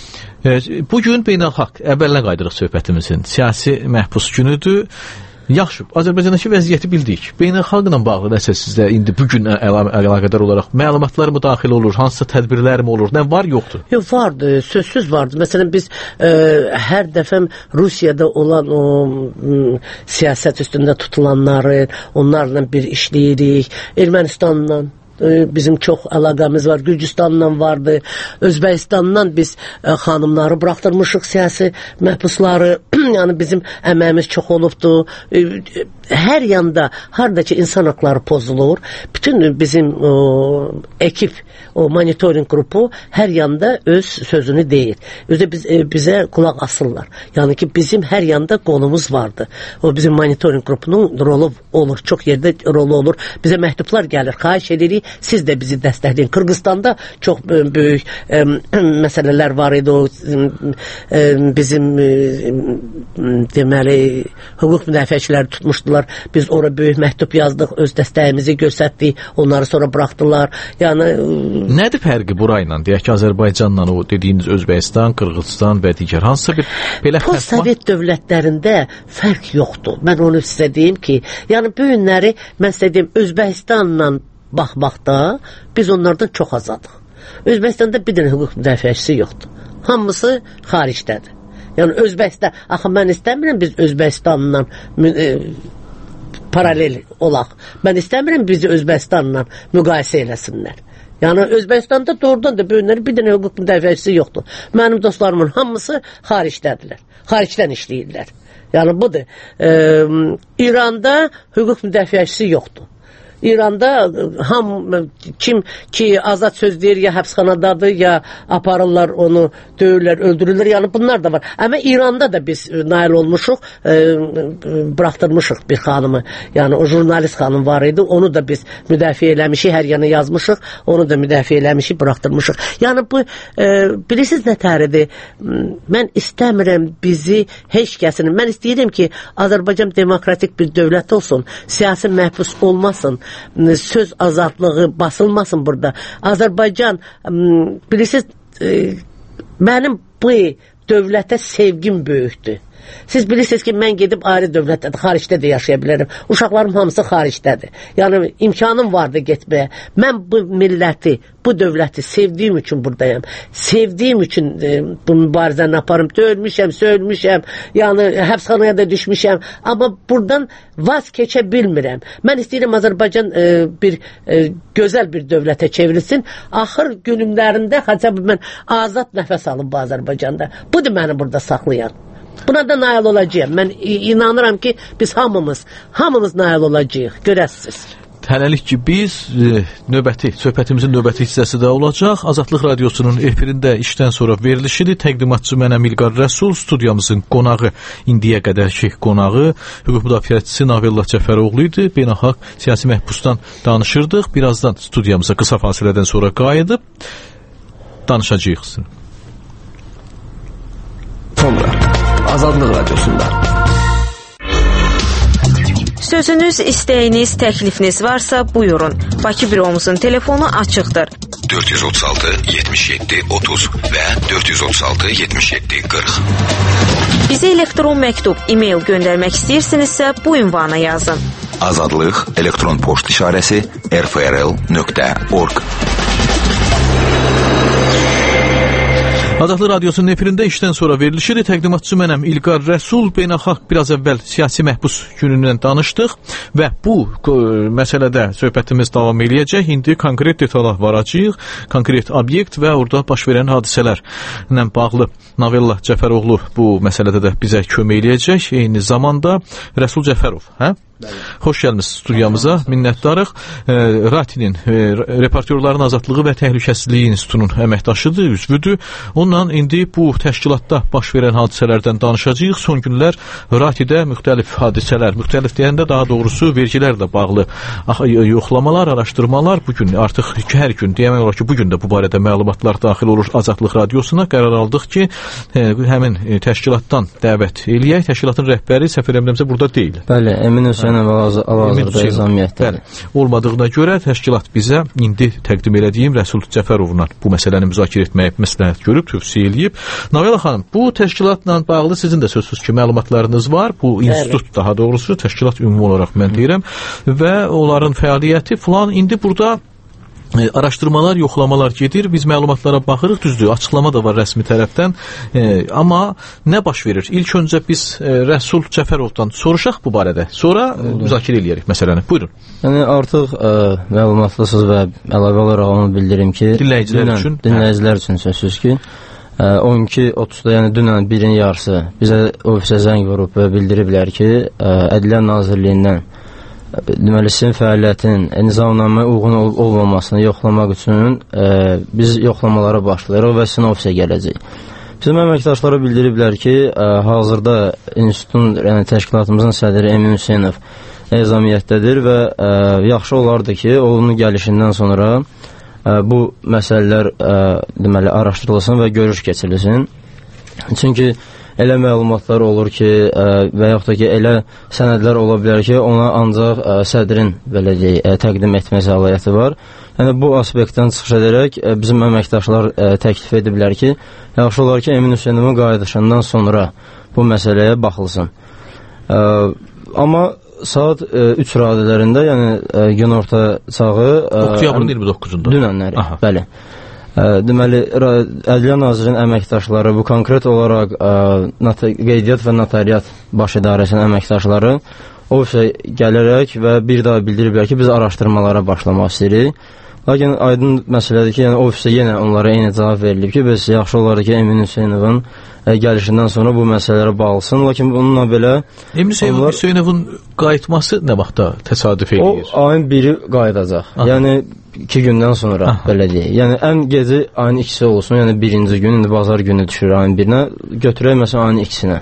Bu gün beynəlxalq, əvvəlinə qaydırıq söhbətimizin, siyasi məhbus günüdür. Yaxşı, Azərbaycandakı vəziyyəti bildik. Beynəlxalqla bağlı nəsə sizdə indi bu gün əlaqədar olaraq məlumatlar mı daxil olur, hansısa tədbirlər mi olur, nə var, yoxdur? Yox, vardı, sözsüz vardı. Məsələn, biz hər dəfə Rusiyada olan o siyasət üstündə tutulanları, onlarla bir işləyirik. Ermənistanla bizim çox əlaqəmiz var. Gürcüstanla vardı. Özbəkistandan biz xanımları buraxdırmışıq, siyasi məhbusları. Yəni bizim əməyimiz çox olubdu. Hər yanda, harada ki insan haqları pozulur, bütün bizim ekip, o monitoring qrupu hər yanda öz sözünü deyir. Özü bizə qulaq asırlar. Yəni ki bizim hər yanda qolumuz vardı. O bizim monitoring qrupunun rolu olur. Çox yerdə rolu olur. Bizə məktublar gəlir. Xahiş edirik, siz də bizi dəstəkləyin. Qırğızstanda çox böyük məsələlər var idi. O bizim deməli hüquq müdafiəçiləri tutmuşdular. Biz ora böyük məktub yazdıq, öz dəstəyimizi göstərdik. Onları sonra buraxdılar. Yəni nədir fərqi burayla? Deyək ki, Azərbaycanla o dediyiniz Özbəkistan, Qırğızstan və digər hansısa bir belə fərq var? Postsovet dövlətlərində fərq yoxdur. Mən onu sizə deyim ki, yəni bu günləri mən sizə deyim, Özbəkistanla baxmaqda biz onlardan çox azadıq. Özbəkistanda bir dənə hüquq müdafiəçisi yoxdur. Hamısı xaricdədir. Yəni Özbəkistan, axı mən istəmirəm biz Özbəkistanla paralel olaq. Mən istəmirəm bizi Özbəkistanla müqayisə eləsinlər. Yəni Özbəkistanda doğrudan da böyünləri bir dənə hüquq müdafiəçisi yoxdur. Mənim dostlarımın hamısı xaricdədirlər. Xaricdən işləyirlər. Yəni budur. İranda hüquq müdafiəçisi yoxdur. İranda kim ki azad söz deyir, ya həbsxanadadır, ya aparırlar onu, döyürlər, öldürürlər. Yəni bunlar da var. Amma İranda da biz nail olmuşuq, buraxdırmışıq bir xanımı. Yəni o jurnalist xanım var idi, onu da biz müdafiə eləmişik, hər yana yazmışıq, onu da müdafiə eləmişik, buraxdırmışıq. Yəni bu, bilirsiniz nə təridir? Mən istəmirəm bizi heç kəsin, mən istəyirəm ki, Azərbaycan demokratik bir dövlət olsun, siyasi məhbus olmasın, söz azadlığı basılmasın burada. Azərbaycan, bilirsiniz, mənim bu dövlətə sevgim böyükdür. Siz bilirsiniz ki, mən gedib ayrı dövlətdə, xaricdə də yaşaya bilərəm. Uşaqlarım hamısı xaricdədir. Yəni, imkanım vardı getməyə. Mən bu milləti, bu dövləti sevdiyim üçün buradayım. Sevdiyim üçün bu mübarizəni aparım. Döyülmüşəm, söylmüşəm, yəni həbsxanaya da düşmüşəm. Amma buradan vaz keçə bilmirəm. Mən istəyirəm Azərbaycan bir gözəl bir dövlətə çevrilsin. Axır günümlərində, mən azad nəfəs alım bu Azərbaycanda. Budur məni burada saxlayan. Buna da nail olacağım. Mən inanıram ki, biz hamımız nail olacağıq. Görəsiniz. Hələlik ki, biz söhbətimizin növbəti hissəsi də olacaq. Azadlıq Radiosunun efirində işdən sonra verilişidir. Təqdimatçı mənəm İlqar Rəsul, studiyamızın qonağı, indiyə qədərki qonağı, hüquq müdafiəçisi Navellah Cəfəroğlu idi. Beynəlxalq siyasi məhbusdan danışırdıq. Birazdan studiyamıza qısa fasilədən sonra qayıdıb danışacağıq. Sonra Azadlıq Radiosunda. Sözünüz, istəyiniz, təklifiniz varsa buyurun. Bakı büromuzun telefonu açıqdır. 436 77 30 və 436 77 40. Bizə elektron məktub, e-mail göndərmək istəyirsinizsə bu ünvana yazın. Azadlıq elektron poçt işarəsi rfrl.org. Azadlıq Radiosunun efirində işdən sonra verilişidir. Təqdimatçı mənəm İlqar Rəsul. Beynəlxalq biraz əvvəl siyasi məhbus günündən danışdıq və bu məsələdə söhbətimiz davam eləyəcək. İndi konkret detala varacağıq, konkret obyekt və orada baş verən hadisələrlə bağlı Navellah Cəfəroğlu bu məsələdə də bizə kömək eləyəcək. Eyni zamanda Rəsul Cəfərov, hə? Xoş gəlmisiniz studiyamıza, minnətdarıq. RATİ-nin, Reportyorların Azadlığı və Təhlükəsizliyi İnstitutunun əməkdaşıdır, üzvüdür. Onunla indi bu təşkilatda baş verən hadisələrdən danışacağıq. Son günlər RATİ-də müxtəlif hadisələr, müxtəlif deyəndə daha doğrusu vergilərlə bağlı yoxlamalar, araşdırmalar, bugün artıq hər gün, demək olar ki, bugün də bu barədə məlumatlar daxil olur Azadlıq Radiosuna. Qərar aldıq ki, həmin təşkilatdan dəvət eləyək. Təşkilatın rəhbəri Səfər Əmrəmzə burada deyil. Bəli, əmin Hüseynov hal-hazırda ezamiyyətdədir. Olmadığına görə təşkilat bizə indi təqdim elədiyim Rəsul Cəfərovla bu məsələni müzakirə etməyi məsləhət görüb, tövsiyə eləyib. Navilə xanım, bu təşkilatla bağlı sizin də sözsüz ki, məlumatlarınız var. Bu institut, daha doğrusu təşkilat ümumi olaraq mən deyirəm və onların fəaliyyəti filan indi burada araşdırmalar, yoxlamalar gedir. Biz məlumatlara baxırıq, düzdür, açıqlama da var rəsmi tərəfdən. Amma nə baş verir? İlk öncə biz Rəsul Cəfərovdan soruşaq bu barədə. Sonra müzakirə eləyərik məsələni. Buyurun. Yəni artıq məlumatlısınız və əlavə olaraq onu bildirim ki, dinləyicilər üçün sözsüz ki, 12:30-da, yəni dünən birin yarısı bizə ofisə zəng vurub və bildiriblər ki, Ədliyyə Nazirliyindən deməli sizin fəaliyyətin nizamnamaya uyğun olmamasını yoxlamaq üçün biz yoxlamalara başlayırıq və sizin ofisə gələcəyik. Bizim əməkdaşlara bildiriblər ki, hazırda institutun, yəni təşkilatımızın sədri Emin Hüseynov ezamiyyətdədir və yaxşı olardı ki, onun gəlişindən sonra bu məsələlər deməli araşdırılsın və görüş keçirilsin. Çünki elə məlumatlar olur ki, və yaxud da ki, elə sənədlər ola bilər ki, ona ancaq sədrin belə deyək, təqdim etmə səlahiyyəti var. Yəni, bu aspektdən çıxış edərək bizim əməkdaşlar təklif ediblər ki, yaxşı olar ki, Emin Hüseynovun qayıdışından sonra bu məsələyə baxılsın. Amma saat 3 radələrində, yəni günorta çağı... Oktyabrın 29-unda. Dünənləri, bəli. Deməli, Ədliyyə Nazirinin əməkdaşları, bu konkret olaraq qeydiyyat və notariat baş idarəsinin əməkdaşları ofisə gələrək və bir daha bildiriblər ki, biz araşdırmalara başlamaq istəyirik. Lakin aydın məsələdir ki, yəni ofisə yenə onlara eyni cavab verilib ki, biz yaxşı olardı ki, Emin Hüseynovun gəlişindən sonra bu məsələlərə bağlısın. Lakin bununla belə... Emin Hüseynovun qayıtması nə vaxtda təsadüf edir? O ayın 1-i qayıdacaq. Yəni 2 gündən sonra, belə deyək. Yəni ən gezi ayın 2-si olsun, yəni 1-ci gün, indi bazar günü düşür ayın 1-nə, götürək məsələn ayın 2-sinə.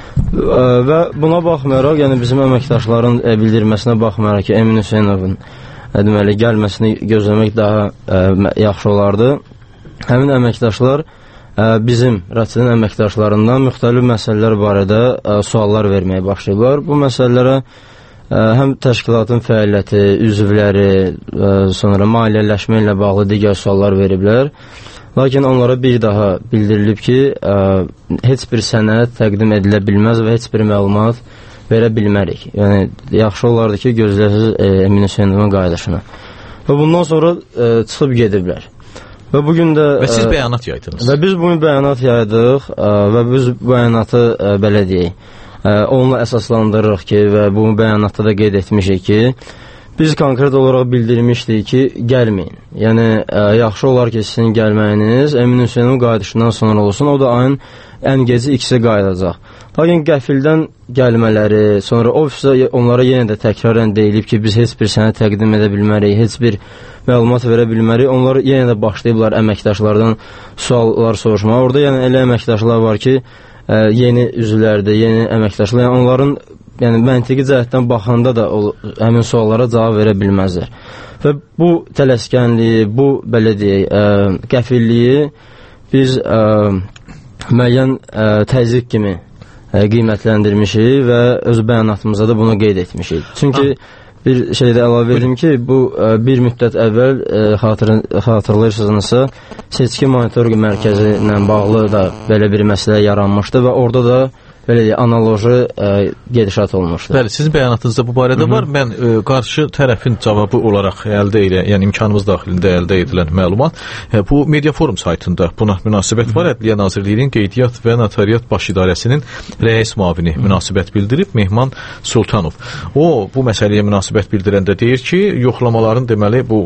Və buna baxmayaraq, yəni bizim əməkdaşların bildirməsinə baxmayaraq ki, Emin Hüseynovun deməli, gəlməsini gözləmək daha yaxşı olardı. Həmin əməkdaşlar bizim Rəçilin əməkdaşlarından müxtəlif məsələlər barədə suallar verməyə başlayıblar. Bu məsələlərə həm təşkilatın fəaliyyəti, üzvləri, sonra maliyyələşmə ilə bağlı digər suallar veriblər. Lakin onlara bir daha bildirilib ki, heç bir sənəd təqdim edilə bilməz və heç bir məlumat verə bilmərik. Yəni, yaxşı olardı ki, gözləsiz Emin Hüseynovun qayıdışına. Və bundan sonra çıxıb gediblər. Və bugün də... Və siz bəyanat yaydınız. Və biz bugün bəyanat yaydıq və biz bəyanatı, belə deyək, onunla əsaslandırırıq ki, və bu bəyanatda da qeyd etmişik ki, biz konkret olaraq bildirmişdik ki, gəlməyin. Yəni, yaxşı olar ki, sizin gəlməyiniz Emin Hüseynovun qayıdışından sonra olsun, o da ayın ən geci 2-si qayıdacaq. Lakin qəfildən gəlmələri, sonra ofisə onlara yenə də təkrarən deyilib ki, biz heç bir sənə təqdim edə bilmərik, heç bir məlumat verə bilmərik. Onlar yenə də başlayıblar əməkdaşlardan suallar soruşmağa. Orada yəni elə əməkdaşlar var ki, yeni üzvlərdir, yeni əməkdaşlar. Yəni onların məntiqi cəhətdən baxanda da həmin suallara cavab verə bilməzlər. Və bu tələskənliyi, bu belə deyək, qəfilliyi biz müəyyən təzyiq kimi qiymətləndirmişik və öz bəyanatımızda da bunu qeyd etmişik. Çünki bir şey də əlavə edim ki, bu bir müddət əvvəl xatırlayırsınızsa, seçki monitorinq mərkəzi ilə bağlı da belə bir məsələ yaranmışdı və orada da belə deyək, analoji gedişat olmuşdur. Bəli, sizin bəyanatınızda bu barədə var. Mən qarşı tərəfin cavabı olaraq əldə edən, yəni imkanımız daxilində əldə edilən məlumat, bu Mediaforum saytında buna münasibət var. Ədliyyə Nazirliyinin Qeydiyyat və Notariat Baş İdarəsinin rəis müavini münasibət bildirib, Mehman Sultanov. O, bu məsələyə münasibət bildirəndə deyir ki, yoxlamaların deməli bu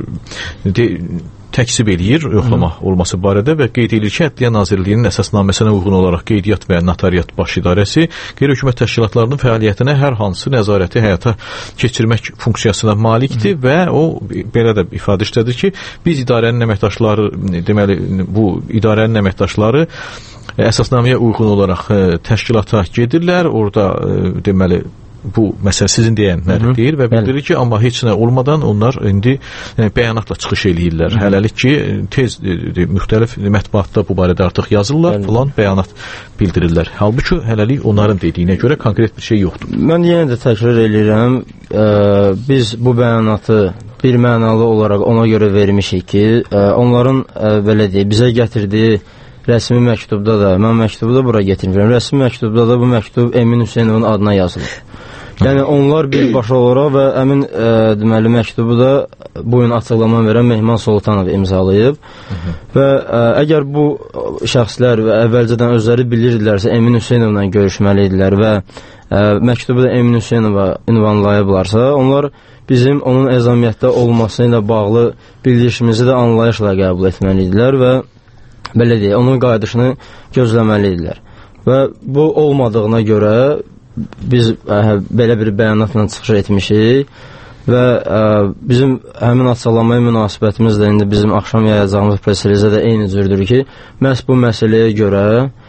təksib eləyir yoxlama olması barədə və qeyd edir ki, Ədliyyə Nazirliyinin əsasnaməsinə uyğun olaraq Qeydiyyat və Notariat Baş İdarəsi qeyri-hökumət təşkilatlarının fəaliyyətinə hər hansı nəzarəti həyata keçirmək funksiyasına malikdir və o belə də ifadə işlədir ki, biz idarənin əməkdaşları, deməli bu idarənin əməkdaşları əsasnaməyə uyğun olaraq təşkilata gedirlər, orada deməli bu məsələ sizin deyənləri deyir və bildirir ki, amma heç nə olmadan onlar indi bəyanatla çıxış eləyirlər. Hələlik ki, tez müxtəlif mətbuatda bu barədə artıq yazırlar, falan bəyanat bildirirlər. Halbuki hələlik onların dediyinə görə konkret bir şey yoxdur. Mən yenə də təkrar edirəm, biz bu bəyanatı bir mənalı olaraq ona görə vermişik ki, onların belə deyək, bizə gətirdiyi rəsmi məktubda da, mən məktubu da bura getirmişəm, rəsmi məktubda da bu məktub Emin Hüseynovun adına yazılır. Yəni onlar birbaşa olaraq və əmin deməli məktubu da bu gün açıqlama verən Mehman Sultanov imzalayıb və əgər bu şəxslər və əvvəlcədən özləri bilirdilərsə Emin Hüseynovla görüşməlidirlər və məktubu da Emin Hüseynova ünvanlayıblarsa, onlar bizim onun əzamiyyətdə olması ilə bağlı bildirişimizi də anlayışla qəbul etməlidirlər və belə deyək, onun qayıdışını gözləməlidirlər. Və bu olmadığına görə biz belə bir bəyanatla çıxış etmişik və bizim həmin açıqlamaya münasibətimiz də indi bizim axşam yayacağımız press-relizə də eyni cürdür ki, məhz bu məsələyə görə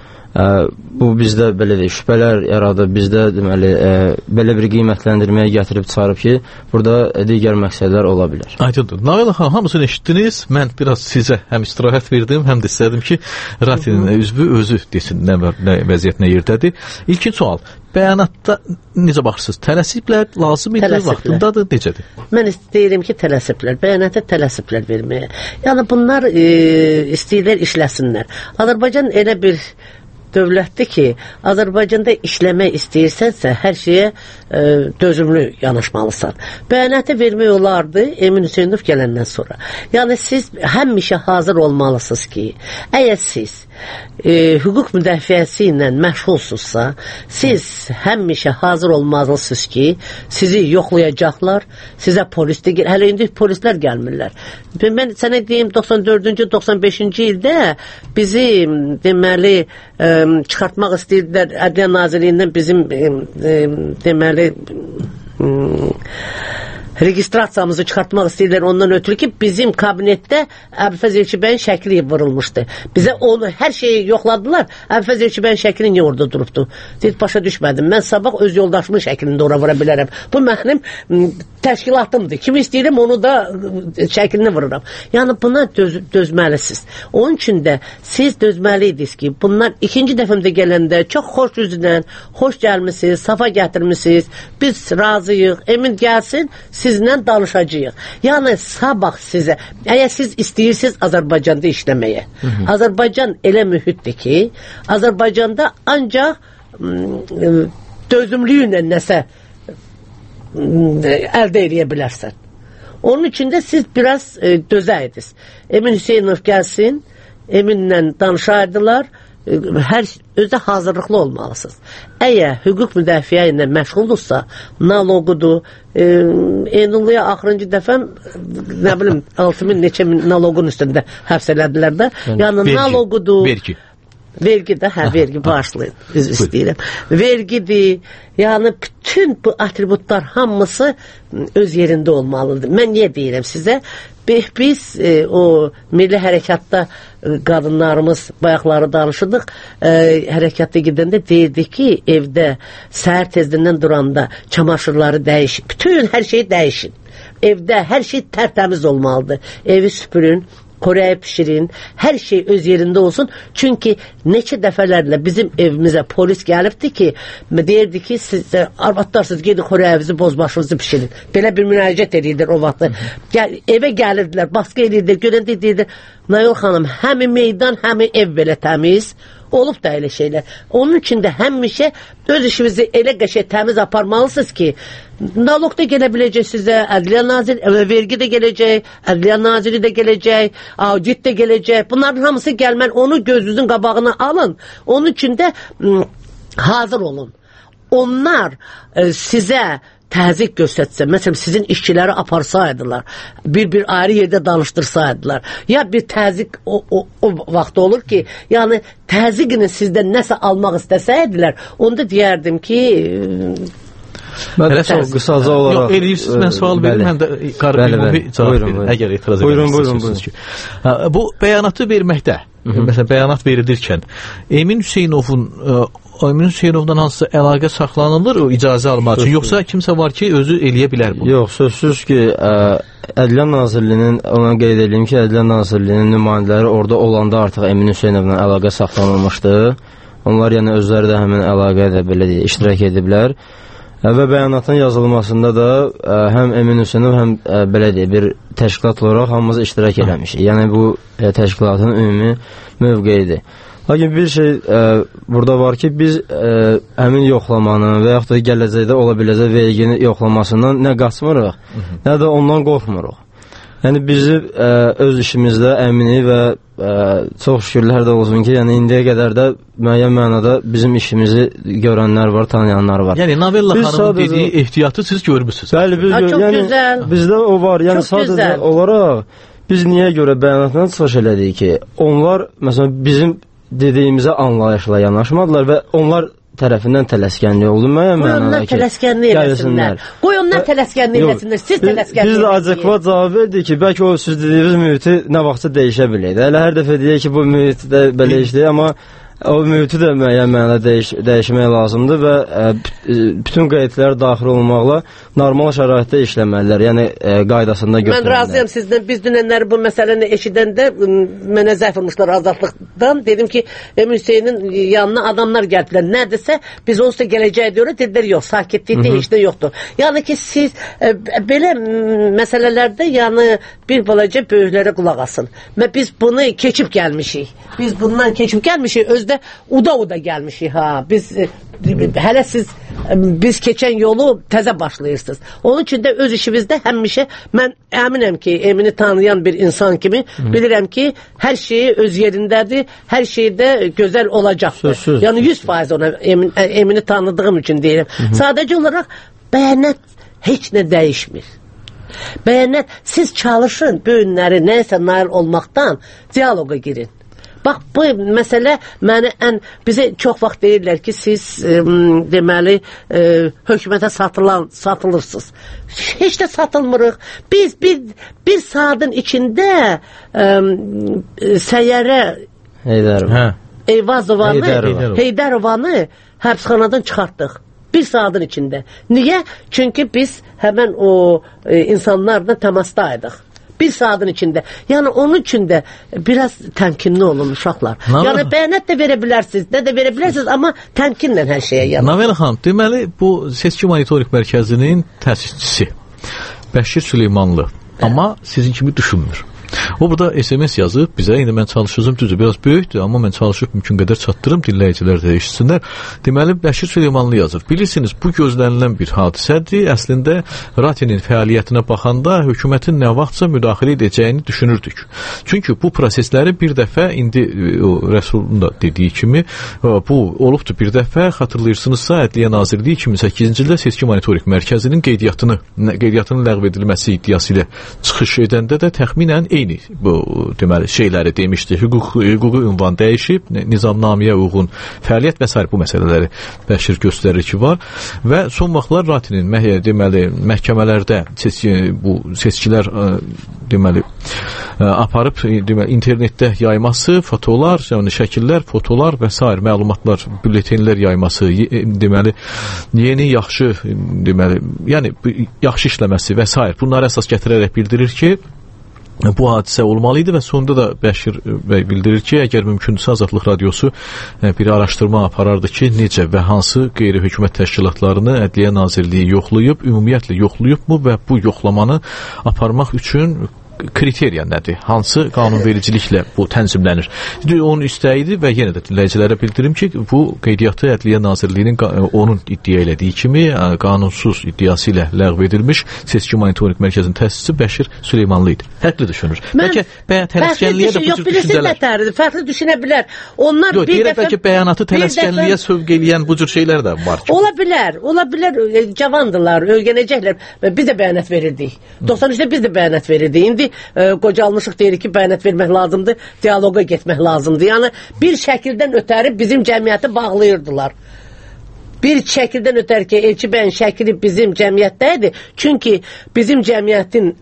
bu bizdə belə deyək, şübhələr yaradı, bizdə deməli belə bir qiymətləndirməyə gətirib çıxarıb ki, burada digər məqsədlər ola bilər. Aydındır. Naila xanım, hamısını eşitdiniz. Mən biraz sizə həm istirahət verdim, həm də istədim ki, Ratinin üzvü özü desin nə vəziyyət nə yerdədir. İlkin sual, bəyanatda necə baxırsınız? Tələsiblər, lazım idi, vaxtındadır, necədir? Mən istəyirəm ki, tələsiblər, bəyanata tələsiblər verməyə. Yəni bunlar istəyirlər işləsinlər. Azərbaycan elə bir dövlətdir ki, Azərbaycanda işləmək istəyirsənsə, hər şeyə dözümlü yanaşmalısan. Bəyanatı vermək olardı Emin Hüseynov gələndən sonra. Yəni siz həmişə hazır olmalısınız ki, əgər siz hüquq müdafiəsi ilə məşğulsunuzsa, siz həmişə hazır olmalısınız ki, sizi yoxlayacaqlar, sizə polis də gəlir. Hələ indi polislər gəlmirlər. Mən sənə deyim, 94-cü, 95-ci ildə bizi deməli çıxartmaq istəyirdilər Ədliyyə Nazirliyindən bizim deməli registrasiyamızı çıxartmaq istəyirlər ondan ötürü ki, bizim kabinetdə Əbülfəz Elçibəyin şəkli vurulmuşdu. Bizə onu, hər şeyi yoxladılar, Əbülfəz Elçibəyin şəkli niyə orada durubdu? Deyib, başa düşmədim. Mən sabah öz yoldaşımın şəklində ora vura bilərəm. Bu mənim təşkilatımdır. Kimi istəyirəm, onu da şəklini vururam. Yəni, buna dözməlisiniz. Onun üçün də siz dözməliydiniz ki, bunlar ikinci dəfəmdə gələndə çox xoş üzdən, xoş gəlmişsiniz, safa gətirmişsiniz, biz razıyıq, Emin gəlsin, sizlə danışacağıq. Yəni, sabah sizə, əgər siz istəyirsiniz Azərbaycanda işləməyə, Azərbaycan elə mühitdir ki, Azərbaycanda ancaq dözümlüyü ilə nəsə əldə edə bilərsən. Onun üçün də siz biraz dözəydiniz. Emin Hüseynov gəlsin, Eminlə danışaydılar, özdə hazırlıqlı olmalısınız. Əgər hüquq müdafiə ilə məşğuldursa, naloqudur, Eynulluya axırıncı dəfəm, nə bilim, 6000 neçə min naloqun üstündə həbs elədilər də. Yəni, naloqudur. Vergi də, vergi başlayın, biz istəyirəm. Vergidir, yəni bütün bu atributlar hamısı öz yerində olmalıdır. Mən niyə deyirəm sizə? Biz o milli hərəkatda qadınlarımız bayaqları danışırdıq, hərəkatda gedəndə deyirdik ki, evdə səhər tezdindən duranda çamaşırları dəyişin, bütün hər şeyi dəyişin. Evdə hər şey tərtəmiz olmalıdır. Evi süpürün, Koreya pişirin, hər şey öz yerində olsun. Çünki neçə dəfələrlə bizim evimizə polis gəlibdi ki, deyirdi ki, siz arvadlarsınız, gedin Koreya evizi, bozbaşınızı pişirin. Belə bir müraciət edirlər o vaxtı. Evə gəlirdilər, baskı edirlər, görəndə deyirlər, Nail xanım, həmi meydan, həmi ev belə təmiz, olub da elə şeylər. Onun üçün də həmişə öz işimizi elə qəşəng təmiz aparmalısınız ki, naloq da gələ biləcək sizə, Ədliyyə Naziri, vergi də gələcək, Ədliyyə Naziri də gələcək, audit də gələcək. Bunların hamısı gəlməli, onu gözünüzün qabağına alın. Onun üçün də hazır olun. Onlar sizə təzyiq göstərsə, məsələn, sizin işçiləri aparsaydılar, bir ayrı yerdə danışdırsaydılar, ya bir təzyiq o vaxt olur ki, yəni təzyiqini sizdən nəsə almaq istəsəydilər, onda deyərdim ki, Mən çox qısaca olaraq... Yox, eləyirsiniz, mən sual verim, həm də Qarabeymovi cavab verin, əgər etiraz edirsiniz ki. Bu bəyanatı verməkdə, məsələn, bəyanat verilirkən, Emin Hüseynovun Emin Hüseynovdan hansısa əlaqə saxlanılır o icazə almaq üçün, yoxsa kimsə var ki, özü eləyə bilər bunu? Yox, sözsüz ki, Ədliyyə Nazirliyinin, ona qeyd edeyim ki, Ədliyyə Nazirliyinin nümayəndələri orada olanda artıq Emin Hüseynovla əlaqə saxlanılmışdı. Onlar yəni özləri də həmin əlaqədə belə deyək, iştirak ediblər. Və bəyanatın yazılmasında da həm Emin Hüseynov, həm belə deyək, bir təşkilat olaraq hamımız iştirak eləmişik. Yəni bu təşkilatın ümumi mövqeyidir. Lakin bir şey burada var ki, biz həmin yoxlamanın və yaxud da gələcəkdə ola biləcək vergini yoxlamasından nə qaçmırıq, nə də ondan qorxmuruq. Yəni bizi öz işimizdə əmini və çox şükürlər də olsun ki, yəni indiyə qədər də müəyyən mənada bizim işimizi görənlər var, tanıyanlar var. Yəni Novella xanımın dediyi ehtiyatı siz görmüsünüz. Bəli, biz yəni bizdə o var. Yəni sadəcə olaraq biz niyə görə bəyanatdan çıxış elədik ki, onlar məsələn bizim dediyimizə anlayışla yanaşmadılar və onlar tərəfindən tələskənlik oldu. Qoy onlar tələskənlik eləsinlər. Qoy onlar tələskənlik eləsinlər. Siz tələskənlik Biz də adekvat cavab verdik ki, bəlkə o siz dediyiniz mühiti nə vaxtsa dəyişə biləydi. Hələ hər dəfə deyək ki, bu mühitdə belə işləyir, amma o mühiti də müəyyən mənada dəyişmək lazımdır və bütün qeydlər daxil olmaqla normal şəraitdə işləməlidirlər, yəni qaydasında götürürlər. Mən razıyam sizdən. Biz dünənləri bu məsələni eşidəndə mənə zəng vurmuşlar azadlıqdan. Dedim ki, Emin Hüseynin yanına adamlar gəldilər. Nədirsə, biz onsuz da gələcək deyirik, dedilər yox, sakitlikdə heç də yoxdur. Yəni ki, siz belə məsələlərdə yəni bir balaca böyüklərə qulaq asın. Və biz bunu keçib gəlmişik. Biz bundan keçib gəlmişik, özdə uda gəlmişik ha. Biz hələ siz biz keçən yolu təzə başlayırsınız. Onun üçün də öz işimizdə həmişə mən əminəm ki, Emini tanıyan bir insan kimi bilirəm ki, hər şeyi öz yerindədir, hər şeydə gözəl olacaqdır. Yəni 100% ona Emini tanıdığım üçün deyirəm. Sadəcə olaraq bəyanat heç nə dəyişmir. Bəyanat, siz çalışın böyünləri nəyəsə nail olmaqdan diyaloqa girin. Bax, bu məsələ bizə çox vaxt deyirlər ki, siz deməli hökumətə satılırsınız. Heç də satılmırıq. Biz bir saatın içində Səyyarə Heydərovanı həbsxanadan çıxartdıq. Bir saatın içində. Niyə? Çünki biz həmən o insanlarla təmasdaydıq. Bir saatın içində. Yəni onun üçün də biraz təmkinli olun uşaqlar. Yəni bəyanat da verə bilərsiniz, nə də verə bilərsiniz, amma təmkinlə hər şeyə yana. Novella xanım, deməli bu Seçki Monitorinq Mərkəzinin təsisçisi Bəşir Süleymanlı, amma sizin kimi düşünmür. O burada SMS yazıb bizə, indi mən çalışacağım, düzdür, biraz böyükdür, amma mən çalışıb mümkün qədər çatdırım, dinləyicilər də eşitsinlər. Deməli, Bəşir Süleymanlı yazıb. Bilirsiniz, bu gözlənilən bir hadisədir. Əslində, RATİ-nin fəaliyyətinə baxanda hökumətin nə vaxtsa müdaxilə edəcəyini düşünürdük. Çünki bu prosesləri bir dəfə, indi Rəsulun da dediyi kimi, bu olubdur bir dəfə, xatırlayırsınızsa, Ədliyyə Nazirliyi 2008-ci ildə Seçki Monitorinq Mərkəzinin qeydiyyatının ləğv edilməsi iddiası ilə çıxış edəndə də təxminən eyni bu deməli şeyləri demişdi. Hüquqi ünvan dəyişib, nizamnaməyə uyğun fəaliyyət və s. bu məsələləri Bəşir göstərir ki, var və son vaxtlar RATİ-nin deməli məhkəmələrdə bu seçkilər deməli aparıb deməli internetdə yayması, fotolar, yəni şəkillər, fotolar və s. məlumatlar, bülletenlər yayması, deməli yeni yaxşı deməli, yəni yaxşı işləməsi və s. bunları əsas gətirərək bildirir ki, bu hadisə olmalı idi və sonunda da Bəşir bəy bildirir ki, əgər mümkündürsə Azadlıq Radiosu bir araşdırma aparardı ki, necə və hansı qeyri-hökumət təşkilatlarını Ədliyyə Nazirliyi yoxlayıb, ümumiyyətlə yoxlayıbmı və bu yoxlamanı aparmaq üçün kriteriya nədir? Hansı qanunvericiliklə bu tənzimlənir? Onun istəyidir və yenə də dinləyicilərə bildirim ki, bu qeydiyyatı Ədliyyə Nazirliyinin onun iddia elədiyi kimi qanunsuz iddiası ilə ləğv edilmiş Seçki Monitorinq Mərkəzinin təsisçisi Bəşir Süleymanlı idi. Fərqli düşünür. Bəlkə tələskənliyə də bu cür düşüncələr... Fərqli düşünə bilər. Onlar bir dəfə... Bəlkə bəyanatı tələskənliyə sövq eləyən bu cür şeylər də var ki. Ola bilər. Cavandırlar, öyrənəcəklər. Biz də bəyanat verirdik. 93-də biz də bəyanat verirdik. İndi qocalmışıq deyirik ki, bəyanat vermək lazımdır, diyaloqa getmək lazımdır. Yəni bir şəkildən ötəri bizim cəmiyyəti bağlayırdılar. bir şəkildən ötər ki, Elçi bəyin şəkili bizim cəmiyyətdədir. Çünki bizim cəmiyyətin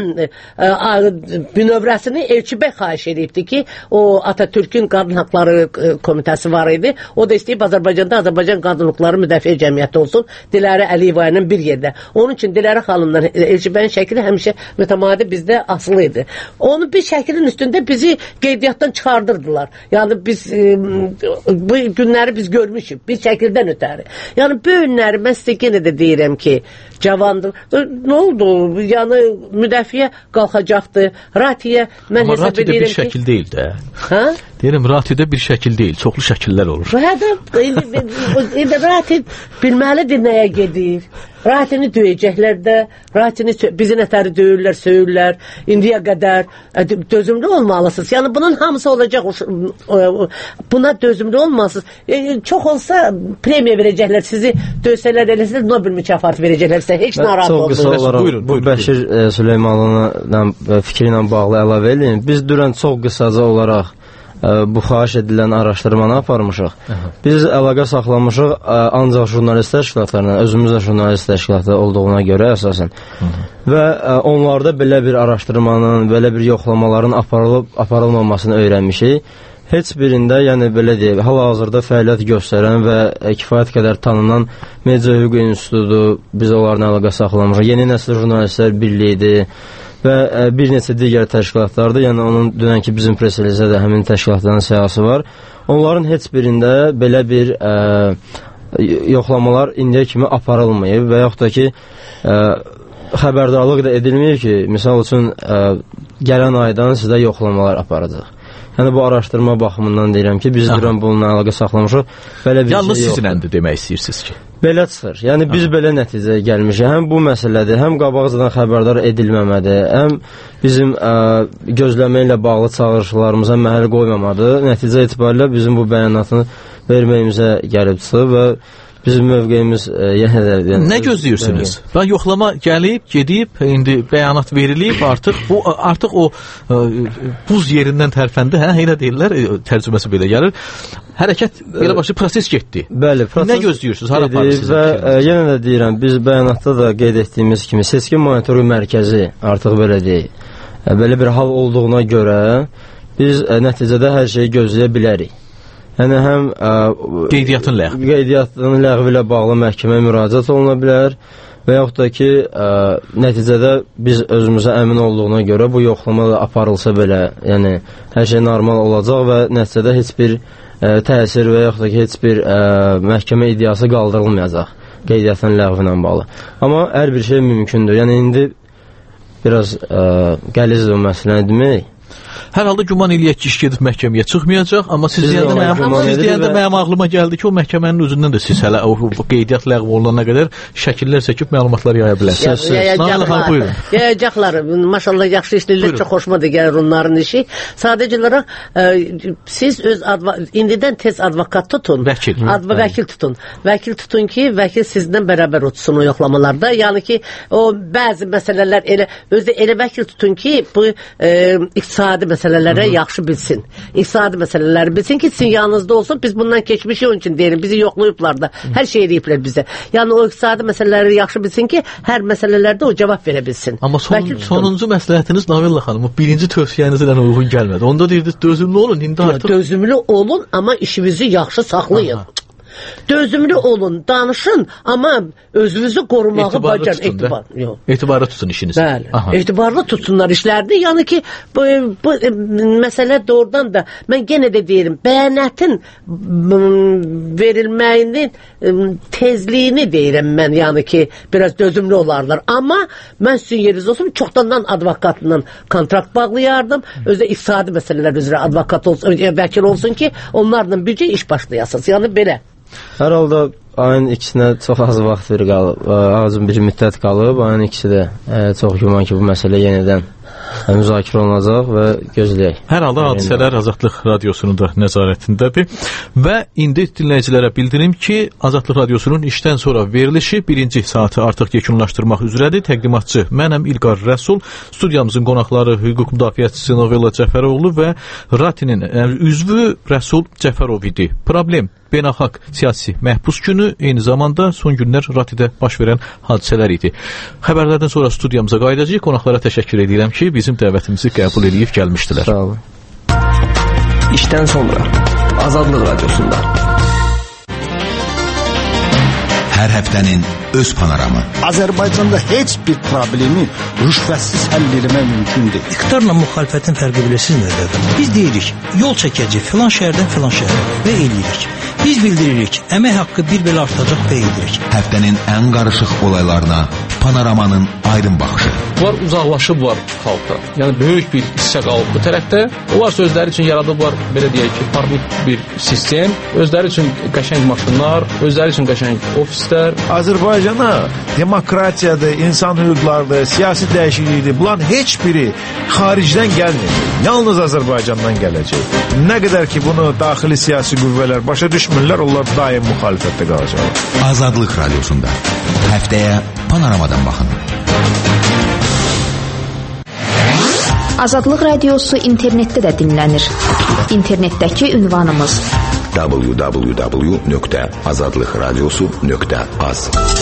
bünövrəsini Elçi bəy xahiş edibdi ki, o Atatürk'ün Qadın Haqları Komitəsi var idi. O da istəyib Azərbaycanda Azərbaycan Qadın Haqları Müdafiə Cəmiyyəti olsun. Dilərə Əliyeva ilə bir yerdə. Onun üçün Dilərə xanımdan Elçi bəyin şəkili həmişə mütəmadi bizdə asılı idi. Onu bir şəklin üstündə bizi qeydiyyatdan çıxardırdılar. Yəni biz bu günləri biz görmüşük. Bir şəkildən ötəri. Yəni bu günləri mən sizə yenə də deyirəm ki, cavandır. Nə oldu? Yəni müdafiə qalxacaqdı. Ratiyə mən hesab edirəm ki... Amma ratidə bir şəkil deyil də. Hə? Deyirəm, ratidə bir şəkil deyil. Çoxlu şəkillər olur. İndi rati bilməlidir nəyə gedir. Ratini döyəcəklər də, ratini bizi nətəri döyürlər, söyürlər, indiyə qədər dözümlü olmalısınız. Yəni bunun hamısı olacaq, buna dözümlü olmalısınız. Çox olsa premiya verəcəklər, sizi döysələr, eləsələr Nobel mükafatı verəcəklər sizə, heç narahat olsun. Çox qısa olaraq, bu Bəşir Süleymanlının fikri ilə bağlı əlavə edin. Biz dünən çox qısaca olaraq bu xahiş edilən araşdırmanı aparmışıq. Biz əlaqə saxlamışıq ancaq jurnalist təşkilatlarına, özümüzlə jurnalist təşkilatı olduğuna görə əsasən. Və onlarda belə bir araşdırmanın, belə bir yoxlamaların aparılmamasını öyrənmişik. Heç birində, yəni belə deyək, hal-hazırda fəaliyyət göstərən və kifayət qədər tanınan Media Hüquq İnstitutu, biz onlarla əlaqə saxlamışıq. Yeni Nəsil Jurnalistlər Birliyidir və bir neçə digər təşkilatlardır. Yəni onun dünənki bizim presilizdə də həmin təşkilatların siyasi var. Onların heç birində belə bir yoxlamalar indiyə kimi aparılmayıb və yaxud da ki xəbərdarlıq da edilməyib ki, misal üçün gələn aydan sizə yoxlamalar aparacaq. Yəni bu araşdırma baxımından deyirəm ki, biz bununla əlaqə saxlamışıq. Yalnız sizinlədir demək istəyirsiniz ki? Belə çıxır. Yəni biz belə nəticəyə gəlmişik. Həm bu məsələdir, həm qabaqcadan xəbərdar edilməmədir, həm bizim gözləmə ilə bağlı çağırışlarımıza məhəl qoymamadır. Nəticə etibarilə bizim bu bəyanatını verməyimizə gəlib çıxıb və bizim mövqeyimiz yenə də... Nə gözləyirsiniz? Və yoxlama gəlib, gedib, indi bəyanat verilib, artıq o buz yerindən tərpəndi, elə deyirlər, tərcüməsi belə gəlir. Hərəkət, belə başı, proses getdi. Bəli, proses nə gözləyirsiniz? Hara aparırsınız? Və yenə də deyirəm, biz bəyanatda da qeyd etdiyimiz kimi seçkin monitorinq mərkəzi artıq belə deyil. Belə bir hal olduğuna görə biz nəticədə hər şeyi gözləyə bilərik. Yəni həm qeydiyyatın ləğvi ilə bağlı məhkəməyə müraciət oluna bilər və yaxud da ki, nəticədə biz özümüzə əmin olduğuna görə bu yoxlama da aparılsa belə, yəni hər şey normal olacaq və nəticədə heç bir təsir və yaxud da ki, heç bir məhkəmə iddiası qaldırılmayacaq qeydiyyatın ləğvi ilə bağlı. Amma hər bir şey mümkündür. Yəni indi biraz qəlizdir o məsələni demək. Hər halda güman eləyək ki, iş gedib məhkəməyə çıxmayacaq, amma siz deyəndə mənim ağlıma gəldi ki, o məhkəmənin özündən də siz hələ o qeydiyyat ləğv olunana qədər şəkillər çəkib məlumatlar yaya bilərsiniz. Yayacaqlar. Maşallah yaxşı işləyirlər, çox xoşuma da gəlir onların işi. Sadəcə olaraq siz öz indidən tez advokat tutun. Vəkil tutun. Vəkil tutun ki, vəkil sizdən bərabər otursun o yoxlamalarda. Yəni ki, o bəzi məsələlər elə vəkil tutun ki, bu iqtisadi məsələlərə yaxşı bilsin. İqtisadi məsələləri bilsin ki, sizin yanınızda olsun. Biz bundan keçmişik, onun üçün deyirim. Bizi yoxlayıblar da. Hər şey ediblər bizə. Yəni o iqtisadi məsələləri yaxşı bilsin ki, hər məsələlərdə o cavab verə bilsin. Amma sonuncu məsləhətiniz Navella xanım, birinci tövsiyənizlə uyğun gəlmədi. Onda deyirdiniz, dözümlü olun. İndi artıq... Dözümlü olun, amma işinizi yaxşı saxlayın. Dözümlü olun, danışın, amma özünüzü qorumağı bacar. Etibarlı tutun işinizi. Bəli, etibarlı tutsunlar işlərini. Yəni ki, bu məsələ doğrudan da, mən genə də deyirəm, bəyanətin verilməyinin tezliyini deyirəm mən, yəni ki, biraz dözümlü olarlar. Amma mən sizin yeriniz olsun, çoxdandan advokatla kontrakt bağlayardım. Özə iqtisadi məsələlər üzrə advokat olsun, vəkil olsun ki, onlarla bircə iş başlayasınız. Yəni belə. Hər halda ayın ikisinə çox az vaxt qalıb, azın bir müddət qalıb, ayın ikisi də çox güman ki, bu məsələ yenidən müzakirə olunacaq və gözləyək. Hər halda hadisələr Azadlıq Radiosunun da nəzarətindədir və indi dinləyicilərə bildirim ki, Azadlıq Radiosunun işdən sonra verilişi birinci saatı artıq yekunlaşdırmaq üzrədir. Təqdimatçı mənəm İlqar Rəsul, studiyamızın qonaqları hüquq müdafiəçisi Novella Cəfəroğlu və Ratinin üzvü Rəsul Cəfərov idi. Problem beynəlxalq siyasi məhbus günü, eyni zamanda son günlər Ratidə baş verən hadisələr idi. Xəbərlərdən sonra studiyamıza qayıdacağıq. Qonaqlara təşəkkür edirəm ki, bizim dəvətimizi qəbul edib gəlmişdilər. Sağ olun. İşdən sonra Azadlıq Radiosunda. Hər həftənin öz panoramı. Azərbaycanda heç bir problemi rüşvətsiz həll etmək mümkündür. İqtidarla müxalifətin fərqi bilirsiniz nədir? Biz deyirik, yol çəkəcək filan şəhərdən filan şəhərə və eləyirik. Biz bildiririk, əmək haqqı bir belə artacaq və edirik. Həftənin ən qarışıq olaylarına panoramanın aydın baxışı. Bunlar uzaqlaşıblar xalqdan. Yəni böyük bir hissə qalıb bu tərəfdə. Onlar özləri üçün yaradıblar, belə deyək ki, parlaq bir sistem, özləri üçün qəşəng maşınlar, özləri üçün qəşəng ofislər. Azərbaycana demokratiyadır, insan hüquqlarıdır, siyasi dəyişiklikdir. Bunların heç biri xaricdən gəlmir. Yalnız Azərbaycandan gələcək. Nə qədər ki bunu daxili siyasi qüvvələr başa düşmürlər, onlar daim müxalifətdə qalacaqlar. Azadlıq Radiosunda həftəyə panoramadan baxın. Azadlıq Radiosu internetdə də dinlənir. İnternetdəki ünvanımız www.azadlıqradiosu.az